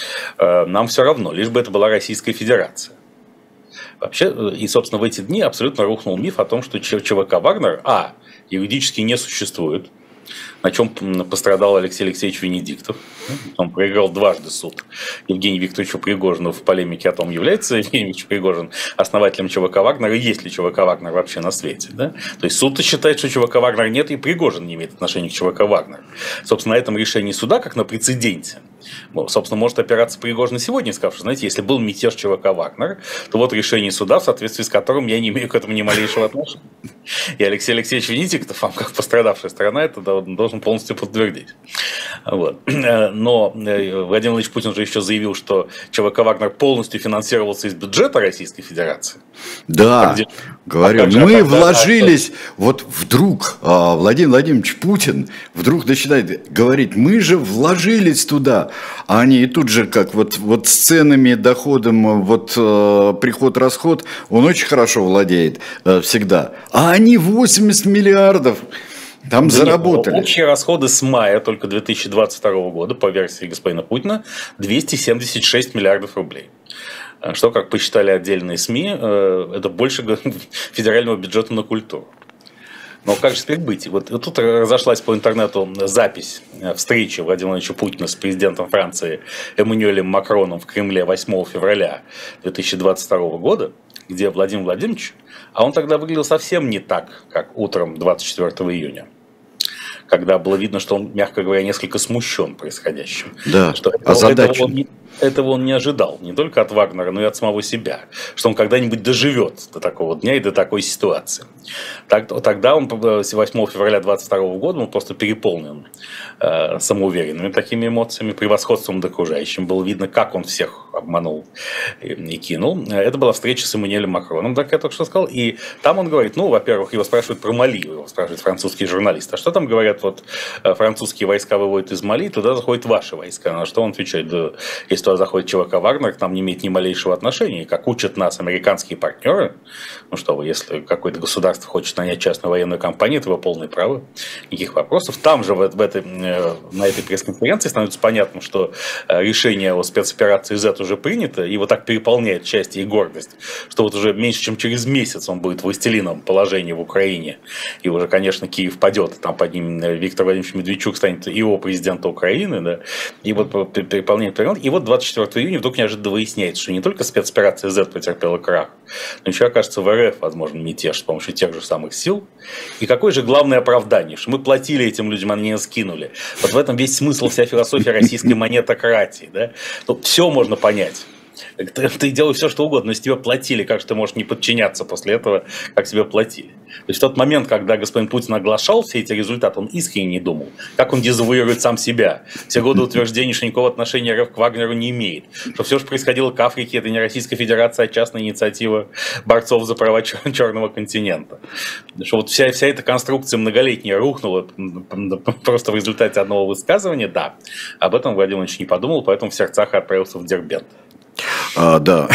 нам все равно, лишь бы это была Российская Федерация. Вообще, и, собственно, в эти дни абсолютно рухнул миф о том, что ЧВК Вагнер, а, юридически не существует, на чем пострадал Алексей Алексеевич Венедиктов. Он проиграл дважды суд Евгению Викторовичу Пригожину в полемике о том, является Евгений Викторович Пригожин основателем ЧВК Вагнер и есть ли ЧВК Вагнер вообще на свете. Да? То есть суд считает, что ЧВК Вагнер нет, и Пригожин не имеет отношения к ЧВК Вагнер. Собственно, на этом решении суда, как на прецеденте, собственно, может опираться Пригожин сегодня, сказав, что, знаете, если был мятеж ЧВК Вагнер, то вот решение суда, в соответствии с которым я не имею к этому ни малейшего отношения. И Алексей Алексеевич Венедиктов, как пострадавшая сторона, это должен полностью подтвердить. Вот. Но Владимир Владимирович Путин же еще заявил, что ЧВК Вагнер полностью финансировался из бюджета Российской Федерации. Да, где... говорю, а мы когда... вложились, вот вдруг Владимир Владимирович Путин вдруг начинает говорить, мы же вложились туда, а они и тут же, как вот, вот с ценами, доходом, вот приход-расход, он очень хорошо владеет всегда, а они восемьдесят миллиардов. Там да заработали. Нет, общие расходы с мая только две тысячи двадцать второго года, по версии господина Путина, двести семьдесят шесть миллиардов рублей. Что, как посчитали отдельные СМИ, это больше федерального бюджета на культуру. Но как же теперь быть? Вот тут разошлась по интернету запись встречи Владимира Владимировича Путина с президентом Франции Эммануэлем Макроном в Кремле восьмого февраля две тысячи двадцать второго года, где Владимир Владимирович, а он тогда выглядел совсем не так, как утром двадцать четвёртого июня, когда было видно, что он, мягко говоря, несколько смущен происходящим. Да, что этого, этого, он не, этого он не ожидал, не только от Вагнера, но и от самого себя, что он когда-нибудь доживет до такого дня и до такой ситуации. Так, тогда он, восьмого февраля двадцать второго года, он просто переполнен э, самоуверенными такими эмоциями, превосходством над окружающим. Было видно, как он всех обманул и, и кинул. Это была встреча с Эммануэлем Макроном, так я только что сказал. И там он говорит, ну, во-первых, его спрашивают про Мали, его спрашивают французские журналисты. А что там говорят, вот французские войска выводят из Мали, туда заходят ваши войска. На что он отвечает, да, если туда заходит ЧВК Вагнер, к нам не имеет ни малейшего отношения. Как учат нас американские партнеры, ну что вы, если какое-то государство хочет нанять частную военную компанию, это его полное право, никаких вопросов. Там же в, в этой, на этой пресс-конференции становится понятно, что решение о спецоперации Z уже принято, его так переполняет счастье и гордость, что вот уже меньше, чем через месяц он будет властелином положения в Украине, и уже, конечно, Киев падет, там под ним Виктор Владимирович Медведчук станет его президента Украины, да, и вот переполняет период. И вот двадцать четвёртого июня вдруг неожиданно выясняется, что не только спецоперация Z потерпела крах, но еще, окажется, в РФ возможен мятеж с помощью тех же самых сил. И какое же главное оправдание, что мы платили этим людям, они нас скинули. Вот в этом весь смысл, вся философия российской монетократии. Да? Ну, все можно понять. Ты, ты делаешь все, что угодно, но если тебе платили, как же ты можешь не подчиняться после этого, как тебе платили? То есть в тот момент, когда господин Путин оглашал все эти результаты, он искренне не думал, как он дезавуирует сам себя. Все годы утверждения, что никакого отношения РФ к Вагнеру не имеет. Что все, что происходило к Африке, это не Российская Федерация, а частная инициатива борцов за права Черного континента. Что вот вся, вся эта конструкция многолетняя рухнула просто в результате одного высказывания, да. Об этом Владимир Владимирович не подумал, поэтому в сердцах отправился в Дербент. А, да.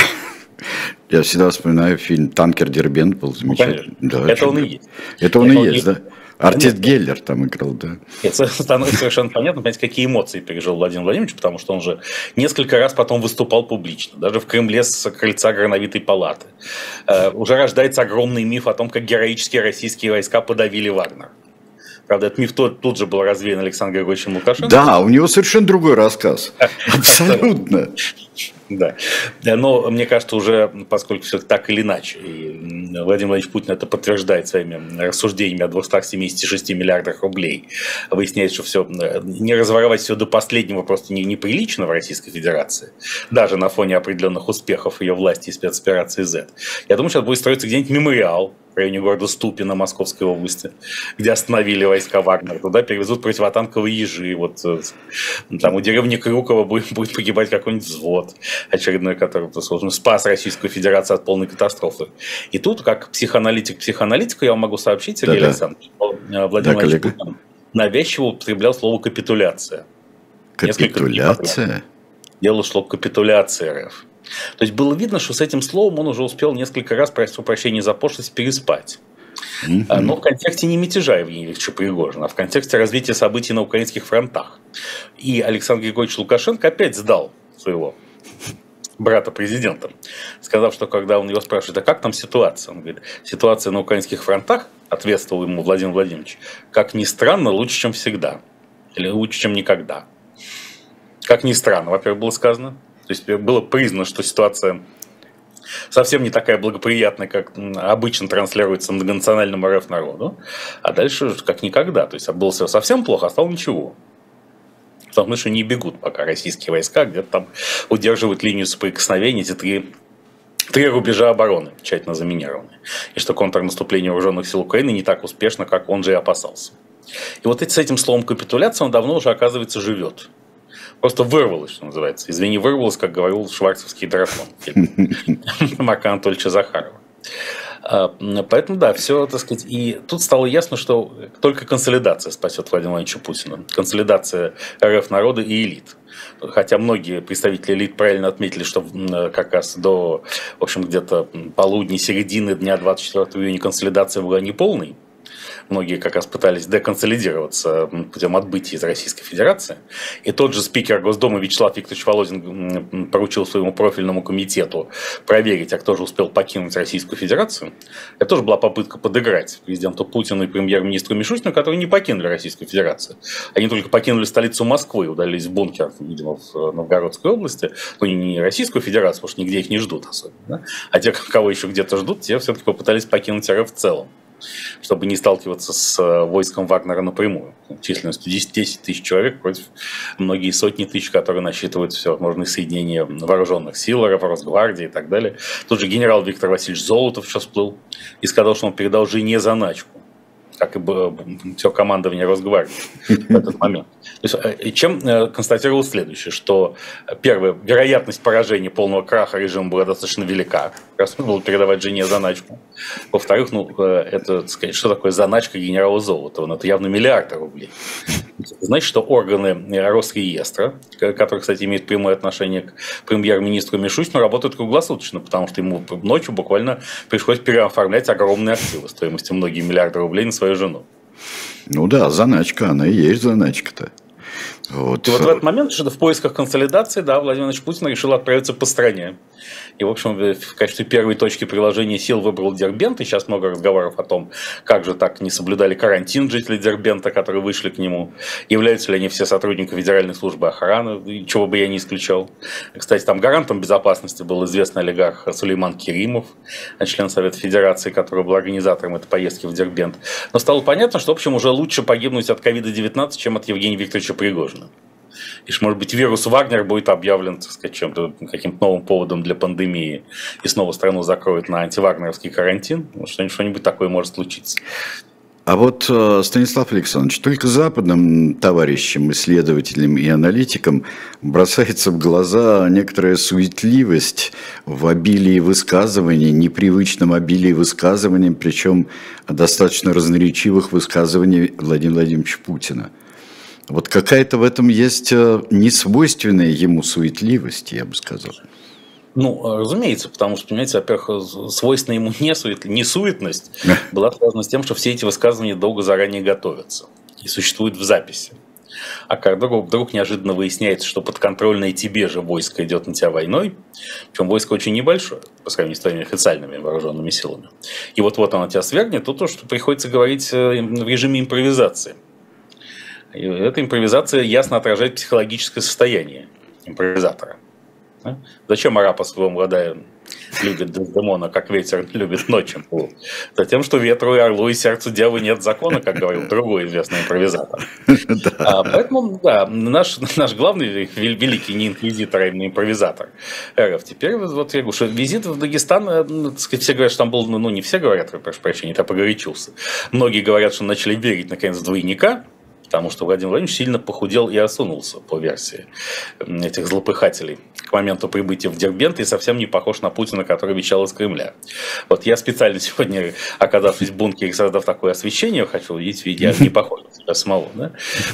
Я всегда вспоминаю фильм «Танкер Дербент», был замечательный. Ну, да, это он и есть. Это он это и есть, да. Артист Геллер там играл, да. Это становится совершенно понятно, понимаете, какие эмоции пережил Владимир Владимирович, потому что он же несколько раз потом выступал публично, даже в Кремле с крыльца Грановитой палаты. Э, уже рождается огромный миф о том, как героические российские войска подавили Вагнер. Правда, этот миф тут, тут же был развеян Александром Григорьевичем Лукашенко. Да, у него совершенно другой рассказ. Абсолютно. Да. Но мне кажется, уже, поскольку все так или иначе, и Владимир Владимирович Путин это подтверждает своими рассуждениями о двухстах семидесяти шести миллиардах рублей, выясняется, что все, не разворовать все до последнего просто не, неприлично в Российской Федерации, даже на фоне определенных успехов ее власти и спецоперации Z. Я думаю, сейчас будет строиться где-нибудь мемориал в районе города Ступино Московской области, где остановили войска Вагнера. Туда перевезут противотанковые ежи. Вот, там у деревни Крюково будет, будет погибать какой-нибудь взвод очередной, который спас Российскую Федерацию от полной катастрофы. И тут, как психоаналитик психоаналитику, я вам могу сообщить, Сергей да, Александрович, что Владимир да, Владимирович Путин навязчиво употреблял слово «капитуляция». Капитуляция? Дело шло к капитуляции РФ. То есть было видно, что с этим словом он уже успел несколько раз, прошу прощения за пошлость, переспать. Mm-hmm. Но в контексте не мятежа Евгения Викторовича Пригожина, а в контексте развития событий на украинских фронтах. И Александр Григорьевич Лукашенко опять сдал своего брата президента, сказав, что когда он его спрашивает, а как там ситуация? Он говорит, ситуация на украинских фронтах, ответствовал ему Владимир Владимирович, как ни странно, лучше, чем всегда. Или лучше, чем никогда. Как ни странно, во-первых, было сказано. То есть было признано, что ситуация совсем не такая благоприятная, как обычно транслируется многонациональному РФ народу. А дальше как никогда. То есть было все совсем плохо, а стало ничего. Потому что не бегут пока российские войска, где-то там удерживают линию соприкосновения, эти три, три рубежа обороны, тщательно заминированные. И что контрнаступление вооруженных сил Украины не так успешно, как он же и опасался. И вот с этим словом капитуляция он давно уже, оказывается, живет. Просто вырвалось, что называется. Извини, вырвалось, как говорил шварцевский дракон. Марка Анатольевича Захарова. Поэтому, да, все, так сказать, и тут стало ясно, что только консолидация спасет Владимира Владимировича Путина. Консолидация РФ народа и элит. Хотя многие представители элит правильно отметили, что как раз до, в общем, где-то полудня, середины дня двадцать четвёртого июня консолидация была неполной. Многие как раз пытались деконсолидироваться путем отбытия из Российской Федерации. И тот же спикер Госдумы Вячеслав Викторович Володин поручил своему профильному комитету проверить, а кто же успел покинуть Российскую Федерацию. Это тоже была попытка подыграть президенту Путину и премьер-министру Мишустину, которые не покинули Российскую Федерацию. Они только покинули столицу Москвы, удалились в бункер, видимо, в Новгородской области. Ну, не Российскую Федерацию, потому что нигде их не ждут особенно. Да? А те, кого еще где-то ждут, те все-таки попытались покинуть РФ в целом, чтобы не сталкиваться с войском Вагнера напрямую. Численностью десять тысяч человек против многие сотни тысяч, которые насчитывают всевозможные соединения вооруженных сил, Росгвардии и так далее. Тут же генерал Виктор Васильевич Золотов сейчас всплыл и сказал, что он передал жене заначку, как и все командование Росгвардии в этот момент. То есть, чем констатировал следующее, что, первое, вероятность поражения полного краха режима была достаточно велика, раз он был передавать жене заначку. Во-вторых, ну, это, так сказать, что такое заначка генерала Золотова? Ну, это явно миллиарды рублей. Значит, что органы Росреестра, которые, кстати, имеют прямое отношение к премьер-министру Мишустину, работают круглосуточно, потому что ему ночью буквально пришлось переоформлять огромные активы стоимостью многие миллиарды рублей на свою жену. Ну да, заначка, она и есть заначка-то. Вот. И вот в этот момент, что в поисках консолидации, да, Владимир Владимирович Путин решил отправиться по стране. И, в общем, в качестве первой точки приложения сил выбрал Дербент. И сейчас много разговоров о том, как же так не соблюдали карантин жители Дербента, которые вышли к нему. Являются ли они все сотрудники Федеральной службы охраны, чего бы я не исключал. Кстати, там гарантом безопасности был известный олигарх Сулейман Керимов, член Совета Федерации, который был организатором этой поездки в Дербент. Но стало понятно, что, в общем, уже лучше погибнуть от ковида девятнадцать, чем от Евгения Викторовича Пригожина. И, может быть, вирус Вагнер будет объявлен, так сказать, чем-то, каким-то новым поводом для пандемии, и снова страну закроют на антивагнеровский карантин. Что-нибудь, что-нибудь такое может случиться. А вот, Станислав Александрович, только западным товарищам, исследователям и аналитикам бросается в глаза некоторая суетливость в обилии высказываний, непривычном обилии высказываний, причем достаточно разноречивых высказываний Владимира Владимировича Путина. Вот какая-то в этом есть несвойственная ему суетливость, я бы сказал. Ну, разумеется, потому что, понимаете, во-первых, свойственная ему несуетность была связана с тем, что все эти высказывания долго заранее готовятся и существуют в записи. А когда вдруг неожиданно выясняется, что подконтрольное тебе же войско идет на тебя войной, причем войско очень небольшое, по сравнению с твоими официальными вооруженными силами, и вот-вот оно тебя свергнет, то то, что приходится говорить в режиме импровизации. И эта импровизация ясно отражает психологическое состояние импровизатора. Зачем арапа своего молодая любит Дездемона, как ветер любит ночью? Затем, что ветру и орлу и сердцу девы нет закона, как говорил другой известный импровизатор. А поэтому, да, наш, наш главный великий не инквизитор, а именно импровизатор РФ. Теперь, вот я говорю, что визит в Дагестан, так сказать, все говорят, что там был, ну не все говорят, прошу прощения, я погорячился. Многие говорят, что начали верить, наконец, в двойника, потому что Владимир Владимирович сильно похудел и осунулся, по версии этих злопыхателей, к моменту прибытия в Дербент, и совсем не похож на Путина, который вещал из Кремля. Вот я специально сегодня, оказавшись в бункере, создав такое освещение, хочу увидеть, ведь я не похож на себя самого. Да?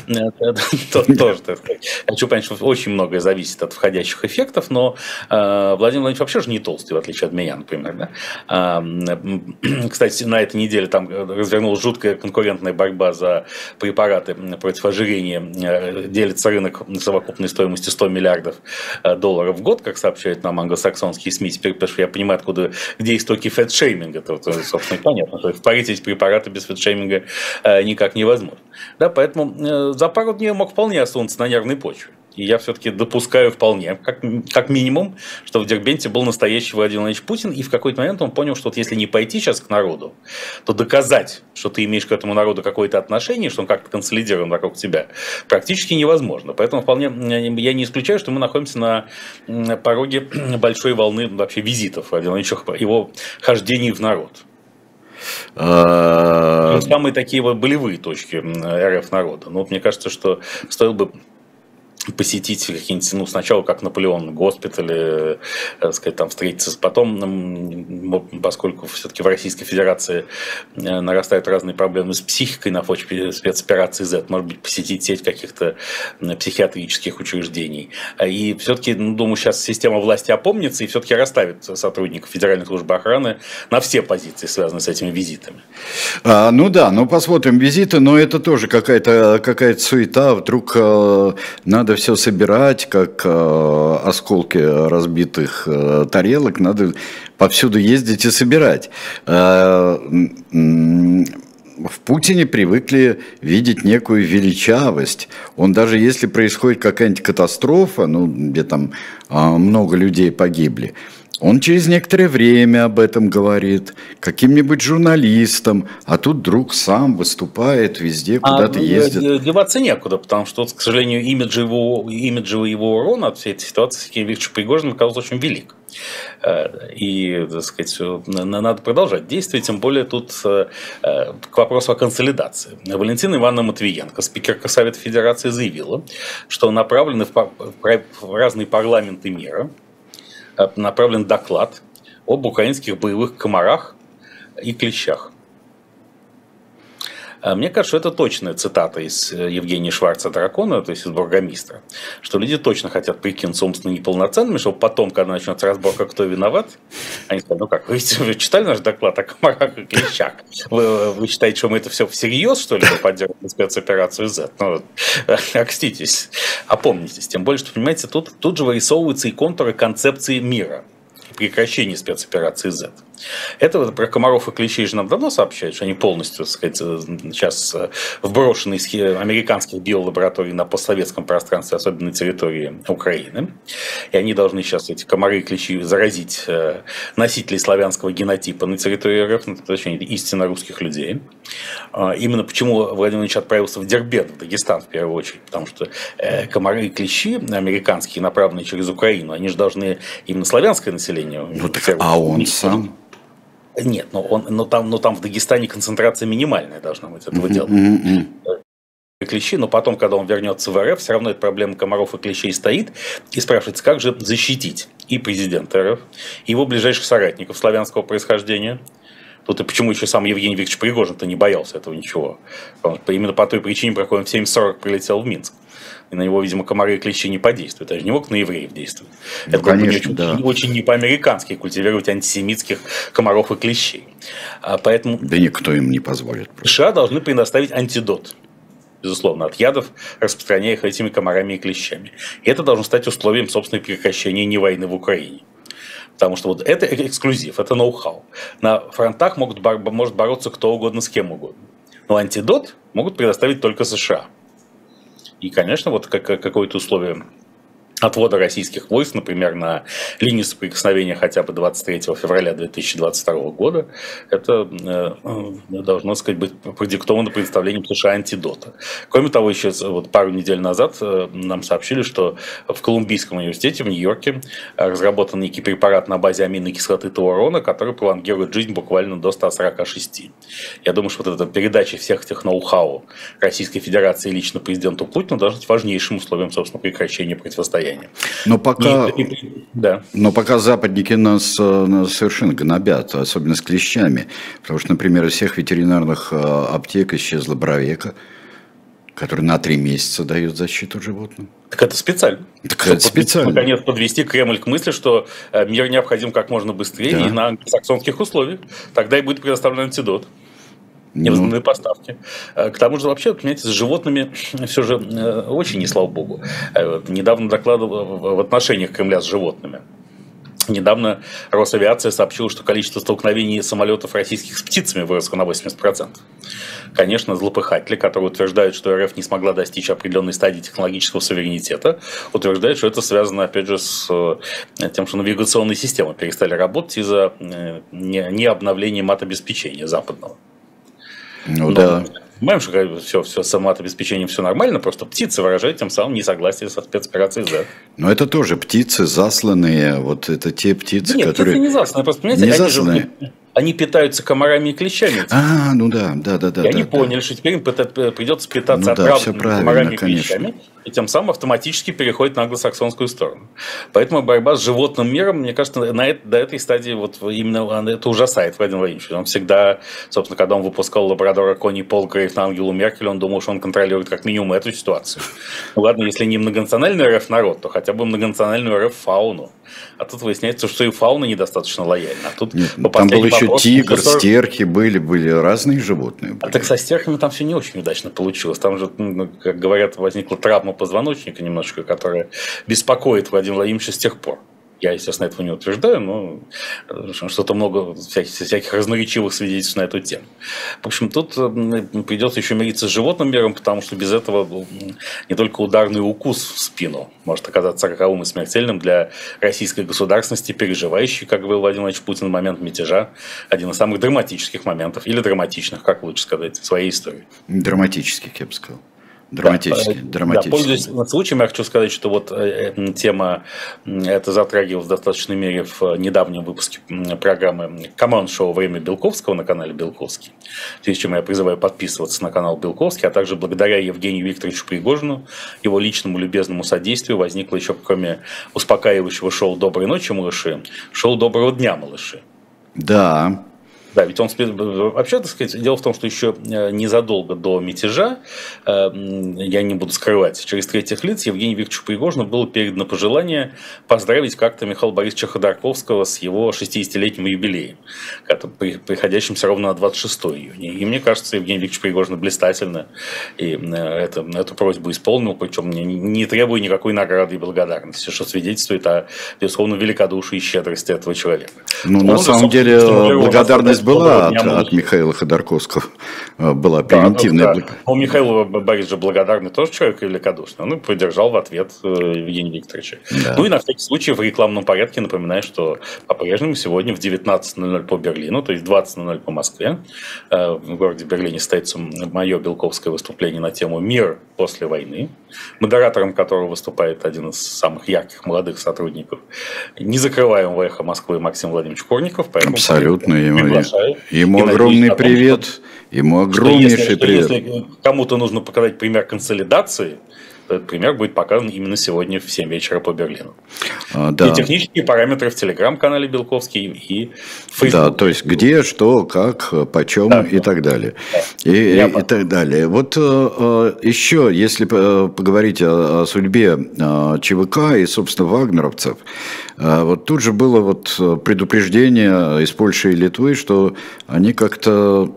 Тоже, так сказать. Хочу понять, что очень многое зависит от входящих эффектов, но Владимир Владимирович вообще же не толстый, в отличие от меня, например. Да? Кстати, на этой неделе там развернулась жуткая конкурентная борьба за препараты против ожирения, делится рынок совокупной стоимостью сто миллиардов долларов в год, как сообщают нам англосаксонские СМИ. Теперь, потому что я понимаю, откуда, где истоки фэтшейминга. Это, собственно, понятно, что варить эти препараты без фэтшейминга никак невозможно. Да, поэтому за пару дней мог вполне осунуться на нервной почве. И я все-таки допускаю вполне, как, как минимум, что в Дербенте был настоящий Владимир Владимирович Путин, и в какой-то момент он понял, что вот если не пойти сейчас к народу, то доказать, что ты имеешь к этому народу какое-то отношение, что он как-то консолидирован вокруг тебя, практически невозможно. Поэтому вполне я не исключаю, что мы находимся на пороге большой волны вообще визитов Владимира Владимировича, его хождений в народ. Самые такие вот болевые точки РФ народа. Ну, вот мне кажется, что стоило бы посетить какие-нибудь, ну, сначала как Наполеон, госпитали, так сказать, там встретиться, потом, поскольку все-таки в Российской Федерации нарастают разные проблемы с психикой на почве спецоперации Z, может быть, посетить сеть каких-то психиатрических учреждений. И все-таки, ну, думаю, сейчас система власти опомнится и все-таки расставит сотрудников Федеральной службы охраны на все позиции, связанные с этими визитами. А, ну да, ну посмотрим визиты, но это тоже какая-то какая-то суета, вдруг э, надо все собирать, как э, осколки разбитых э, тарелок, надо повсюду ездить и собирать. Э, в Путине привыкли видеть некую величавость. Он даже если происходит какая-нибудь катастрофа, ну, где там э, много людей погибли, он через некоторое время об этом говорит каким-нибудь журналистам, а тут вдруг сам выступает везде, куда-то а, ездит. Деваться некуда, потому что, к сожалению, имиджевый, имиджевый его урон от всей этой ситуации с Сергеем Викторовичем Пригожиным оказался очень велик. И, так сказать, надо продолжать действовать, тем более тут к вопросу о консолидации. Валентина Ивановна Матвиенко, спикерка Совета Федерации, заявила, что направлены в разные парламенты мира направлен доклад об украинских боевых комарах и клещах. Мне кажется, что это точная цитата из Евгения Шварца «Дракона», то есть из «Бургомистра», что люди точно хотят прикинуться умственно неполноценными, чтобы потом, когда начнется разборка, кто виноват, они скажут: ну как, вы, вы читали наш доклад о комарах и клещах? Вы, вы считаете, что мы это все всерьез, что ли, поддерживаем спецоперацию Z? Ну, окститесь, опомнитесь. Тем более, что, понимаете, тут, тут же вырисовываются и контуры концепции мира, прекращения спецоперации Z. Это вот про комаров и клещей же нам давно сообщают, что они полностью, так сказать, сейчас вброшены из американских биолабораторий на постсоветском пространстве, особенно на территории Украины. И они должны сейчас, эти комары и клещи, заразить носителей славянского генотипа на территории РФ, ну, точнее, истинно русских людей. Именно почему Владимир Владимирович отправился в Дербент, в Дагестан, в первую очередь. Потому что комары и клещи американские, направленные через Украину, они же должны именно славянское население... Ну, так, а он сам... Нет, но, он, но, там, но там в Дагестане концентрация минимальная должна быть этого дела. Клещи, но потом, когда он вернется в РФ, все равно эта проблема комаров и клещей стоит. И спрашивается, как же защитить и президента РФ, и его ближайших соратников славянского происхождения. Тут и почему еще сам Евгений Викторович Пригожин-то не боялся этого ничего. Именно по той причине, по какой он в семь сорок прилетел в Минск. И на него, видимо, комары и клещи не подействуют. Это же не мог на евреев действовать. Ну, это конечно, очень, да. очень не по-американски культивировать антисемитских комаров и клещей. А поэтому да никто им не позволит. США должны предоставить антидот, безусловно, от ядов, распространяя их этими комарами и клещами. И это должно стать условием, собственно, прекращения не войны в Украине. Потому что вот это эксклюзив, это ноу-хау. На фронтах могут, может бороться кто угодно с кем угодно. Но антидот могут предоставить только США. И, конечно, вот как, какое-то условие отвода российских войск, например, на линию соприкосновения хотя бы двадцать третьего февраля две тысячи двадцать второго года, это э, должно, сказать, быть продиктовано предоставлением США антидота. Кроме того, еще вот пару недель назад э, нам сообщили, что в Колумбийском университете в Нью-Йорке разработан некий препарат на базе аминной кислоты таурона, который пролонгирует жизнь буквально до ста сорока шести. Я думаю, что вот эта передача всех этих ноу-хау Российской Федерации лично президенту Путину должна быть важнейшим условием, собственно, прекращения противостояния. Но пока, и, и, да. но пока западники нас, нас совершенно гнобят, особенно с клещами. Потому что, например, из всех ветеринарных аптек исчезла бровека, который на три месяца дает защиту животным. Так это специально. Так это специально. Наконец подвести Кремль к мысли, что мир необходим как можно быстрее, да. И на англосаксонских условиях. Тогда и будет предоставлен антидот. Невозможные ну. поставки. К тому же, вообще, понимаете, с животными все же очень не слава богу. Недавно докладывал в отношениях Кремля с животными. Недавно Росавиация сообщила, что количество столкновений самолетов российских с птицами выросло на восемьдесят процентов. Конечно, злопыхатели, которые утверждают, что РФ не смогла достичь определенной стадии технологического суверенитета, утверждают, что это связано, опять же, с тем, что навигационные системы перестали работать из-за необновления матобеспечения западного. Ну, Но, да. Понимаем, что все, все с самообеспечением все нормально, просто птицы выражают тем самым несогласие со спецоперацией Z. Но это тоже птицы засланные, вот это те птицы, да нет, которые... Нет, птицы не засланные, просто, понимаете, не они засланные. же... Они питаются комарами и клещами. А, ну да, да, да, да. И да, они да, поняли, да. что теперь им придется питаться ну, отравленными да, комарами и конечно. клещами, и тем самым автоматически переходит на англосаксонскую сторону. Поэтому борьба с животным миром, мне кажется, на это, до этой стадии вот именно это ужасает Владимир Владимирович. Он всегда, собственно, когда он выпускал лабрадора Кони Полгрейв на Ангелу Меркель, он думал, что он контролирует как минимум эту ситуацию. Ну ладно, если не многонациональный РФ народ, то хотя бы многонациональную РФ фауну. А тут выясняется, что и фауна недостаточно лояльна. А тут Нет, там был еще вопрос, тигр, сорок... стерхи были, были разные животные. Были. А так со стерхами там все не очень удачно получилось. Там же, ну, как говорят, возникла травма позвоночника немножечко, которая беспокоит Владимира Владимировича с тех пор. Я, естественно, этого не утверждаю, но что-то много всяких, всяких разноречивых свидетельств на эту тему. В общем, тут придется еще мириться с животным миром, потому что без этого не только ударный укус в спину может оказаться роковым и смертельным для российской государственности, переживающей, как говорил Владимир Владимирович Путин, момент мятежа, один из самых драматических моментов, или драматичных, как лучше сказать, в своей истории. Драматических, я бы сказал. Драматически, да, драматически. Да, пользуясь случаем, я хочу сказать, что вот э, тема это затрагивалась в достаточной мере в недавнем выпуске программы «Команд-шоу. Время Белковского» на канале Белковский. В связи с чем я призываю подписываться на канал Белковский, а также благодаря Евгению Викторовичу Пригожину, его личному любезному содействию возникло еще, кроме успокаивающего шоу «Доброй ночи, малыши», шоу «Доброго дня, малыши». Да. Да, ведь он вообще, так сказать, дело в том, что еще незадолго до мятежа, я не буду скрывать, через третьих лиц Евгению Викторовичу Пригожину было передано пожелание поздравить как-то Михаила Борисовича Ходорковского с его шестидесятилетним юбилеем, приходящимся ровно на двадцать шестое июня. И мне кажется, Евгений Викторович Пригожин блистательно и это, эту просьбу исполнил, причем не требуя никакой награды и благодарности, что свидетельствует о, безусловно, великодушии и щедрости этого человека. Ну, на самом деле, благодарность была от, от Михаила Ходорковского, была превентивная. Да, да. У Михаила Борисовича благодарный тоже человек великодушный, он поддержал в ответ Евгения Викторовича. Да. Ну и на всякий случай в рекламном порядке напоминаю, что по-прежнему сегодня в девятнадцать ноль ноль по Берлину, то есть двадцать ноль ноль по Москве, в городе Берлине состоится мое белковское выступление на тему «Мир после войны», модератором которого выступает один из самых ярких молодых сотрудников незакрываемого «Эхо Москвы» Максим Владимирович Курников. Абсолютно. Ему, ему огромный надеюсь, привет. Ему огромнейший если, привет. Если кому-то нужно показать пример консолидации, этот пример будет показан именно сегодня в семь вечера по Берлину. А, да. И технические параметры в телеграм-канале Белковский и в Facebook. Да, то есть где, что, как, почем да, и да. так далее. Да. И, и, и так далее. Вот еще, если поговорить о, о судьбе ЧВК и, собственно, вагнеровцев, вот тут же было вот предупреждение из Польши и Литвы, что они как-то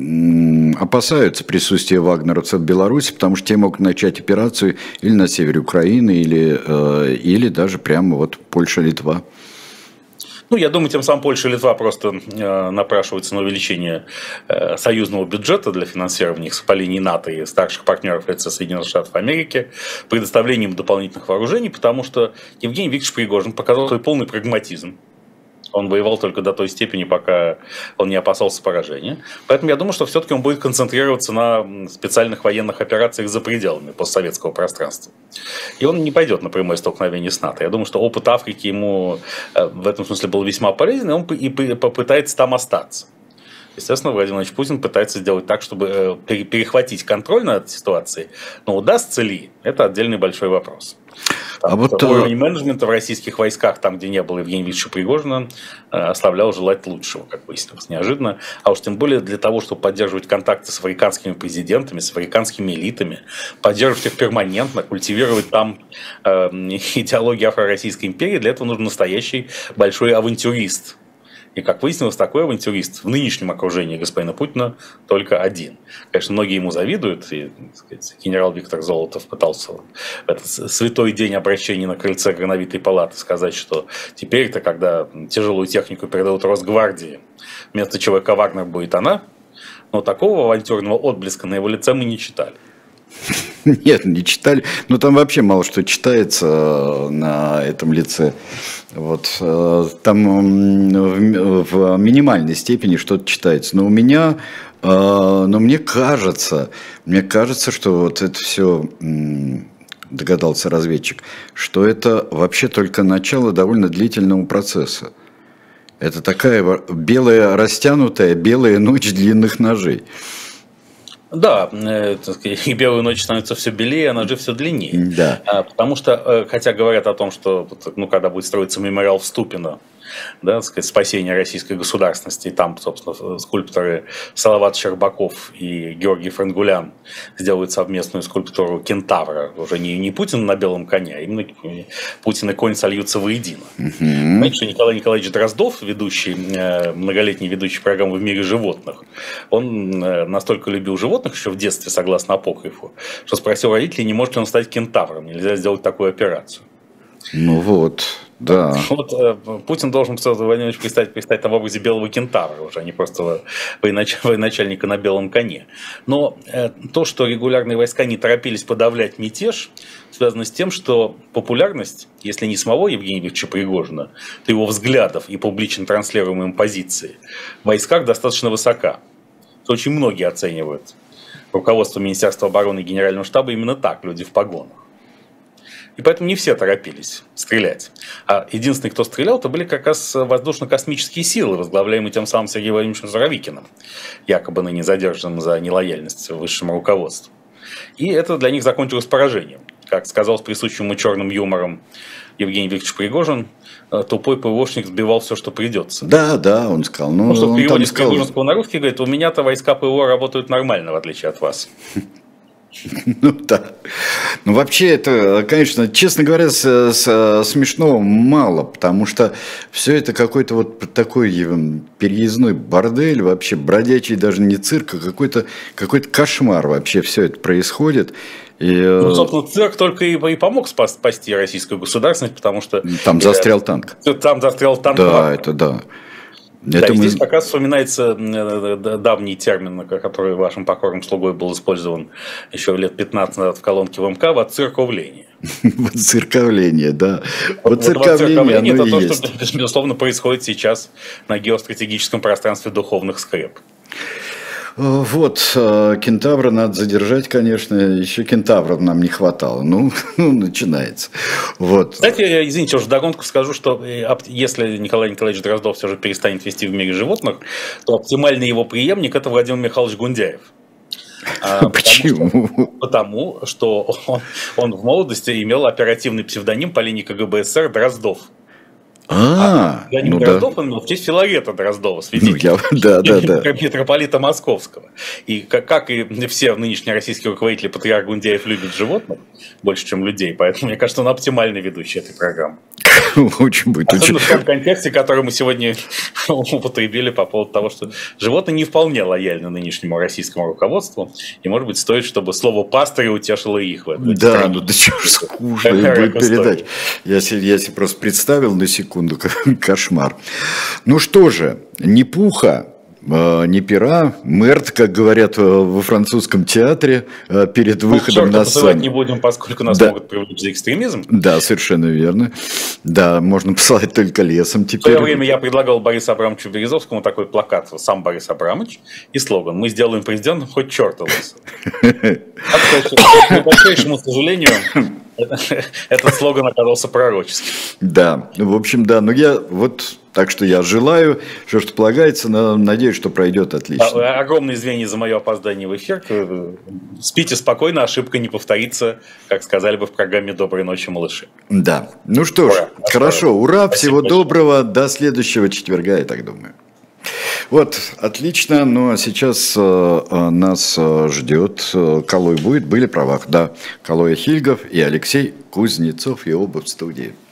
опасаются присутствия вагнеровцев в Беларуси, потому что те могут начать операцию или на севере Украины, или, или даже прямо вот Польша-Литва. Ну, я думаю, тем самым Польша и Литва просто э, напрашиваются на увеличение э, союзного бюджета для финансирования их по линии НАТО и старших партнеров в лице Соединенных Штатов Америки, предоставлением дополнительных вооружений, потому что Евгений Викторович Пригожин показал свой полный прагматизм. Он воевал только до той степени, пока он не опасался поражения. Поэтому я думаю, что все-таки он будет концентрироваться на специальных военных операциях за пределами постсоветского пространства. И он не пойдет на прямое столкновение с НАТО. Я думаю, что опыт Африки ему в этом смысле был весьма полезен, и он и попытается там остаться. Естественно, Владимир Владимирович Путин пытается сделать так, чтобы перехватить контроль над этой ситуацией. Но удастся ли, это отдельный большой вопрос. Там, а вот уровень менеджмента в российских войсках, там, где не было Евгения Викторовича Пригожина, оставлял желать лучшего, как выяснилось, неожиданно. А уж тем более для того, чтобы поддерживать контакты с африканскими президентами, с африканскими элитами, поддерживать их перманентно, культивировать там э, идеологию Афро-Российской империи, для этого нужен настоящий большой авантюрист. И, как выяснилось, такой авантюрист в нынешнем окружении господина Путина только один. Конечно, многие ему завидуют. И, так сказать, генерал Виктор Золотов пытался в этот святой день обращения на крыльце Грановитой палаты сказать, что теперь-то, когда тяжелую технику передадут Росгвардии, вместо ЧВК «Вагнер» будет она. Но такого авантюрного отблеска на его лице мы не читали. Нет, не читали. Ну, там вообще мало что читается на этом лице. Вот, там в минимальной степени что-то читается. Но у меня, но мне кажется, мне кажется, что вот это все, догадался разведчик, что это вообще только начало довольно длительного процесса. Это такая белая, растянутая белая ночь длинных ножей. Да, и белая ночь становится все белее, а ножи все длиннее. Да. Потому что, хотя говорят о том, что ну, когда будет строиться мемориал в Ступино, да, так сказать, спасение российской государственности, и там, собственно, скульпторы Салават Щербаков и Георгий Франгулян сделают совместную скульптуру кентавра. Уже не, не Путин на белом коне, а именно Путин и конь сольются воедино. Угу. Знаете, что Николай Николаевич Дроздов, ведущий, многолетний ведущий программы «В мире животных», он настолько любил животных еще в детстве, согласно апокрифу, что спросил родителей, не может ли он стать кентавром, нельзя сделать такую операцию. Ну вот, да. Вот э, Путин должен Владимирович предстать, предстать там в образе белого кентавра уже, а не просто военач... военачальника на белом коне. Но э, то, что регулярные войска не торопились подавлять мятеж, связано с тем, что популярность, если не самого Евгения Викторовича Пригожина, то его взглядов и публично транслируемой им позиции в войсках достаточно высока. Это очень многие оценивают. Руководство Министерства обороны и Генерального штаба именно так, люди в погонах. И поэтому не все торопились стрелять. А единственные, кто стрелял, это были как раз воздушно-космические силы, возглавляемые тем самым Сергеем Владимировичем Суровикиным, якобы ныне задержанным за нелояльность высшему руководству. И это для них закончилось поражением. как сказал с присущим ему черным юмором Евгений Викторович Пригожин, тупой ПВОшник сбивал все, что придется. Да, да, он сказал. Ну, ну что в переводе с сказал... Пригожинского на русский говорит, у меня-то войска ПВО работают нормально, в отличие от вас. Ну да. Ну вообще это, конечно, честно говоря, с, с, смешного мало, потому что все это какой-то вот такой переездной бордель, вообще бродячий даже не цирк, а какой-то какой-то кошмар вообще все это происходит. И, ну, собственно, цирк только и, и помог спасти российскую государственность, потому что... Там застрял танк. Там застрял танк. Да, это да. Да, это и мы... здесь как раз вспоминается давний термин, который вашим покорным слугой был использован еще лет пятнадцать назад в колонке ВМК, «воцерковление». Воцерковление, да. Воцерковление – это то, что, безусловно, происходит сейчас на геостратегическом пространстве духовных скреп. Вот, кентавра надо задержать, конечно, еще кентавров нам не хватало, ну, ну начинается. Вот. Кстати, извините, уже вдогонку скажу, что если Николай Николаевич Дроздов все же перестанет вести в мире животных, то оптимальный его преемник – это Владимир Михайлович Гундяев. Почему? Потому что, потому что он, он в молодости имел оперативный псевдоним по линии КГБ СССР Дроздов. А, а ну Дроздов он был в честь Филарета Дроздова, святителя, да, да, да. митрополита Московского. И как, как и все нынешние российские руководители, патриарх Гундяев любит животных больше, чем людей, поэтому, мне кажется, он оптимальный ведущий этой программы. Очень будет. Особенно в том контексте, который мы сегодня употребили по поводу того, что животные не вполне лояльны нынешнему российскому руководству, и, может быть, стоит, чтобы слово пастыря утешило их в этом. Да, ну да чего ж скучно будет передать. Я себе, я себе просто представил на секунду, кошмар. Ну что же, ни пуха, ни пера, мэрт, как говорят во французском театре, перед выходом ну, на сцену. Не будем, поскольку нас да. могут привлечь за экстремизм. Да, совершенно верно. Да, можно посылать только лесом теперь. В свое время я предлагал Борису Абрамовичу Березовскому такой плакат, сам Борис Абрамович, и слоган: «Мы сделаем президентом хоть черта лысого». К большому сожалению, этот слоган оказался пророческим. Да, в общем, да, но я вот... Так что я желаю, все, что полагается, но надеюсь, что пройдет отлично. Огромное извинение за мое опоздание в эфир. Спите спокойно, ошибка не повторится, как сказали бы в программе «Доброй ночи, малыши». Да. Ну что ж, ура. Хорошо, ура, Спасибо всего большое. Доброго, до следующего четверга, я так думаю. Вот, отлично, ну а сейчас э, нас э, ждет э, Калой будет, были правах, да, Калой Хильгов и Алексей Кузнецов, и оба в студии.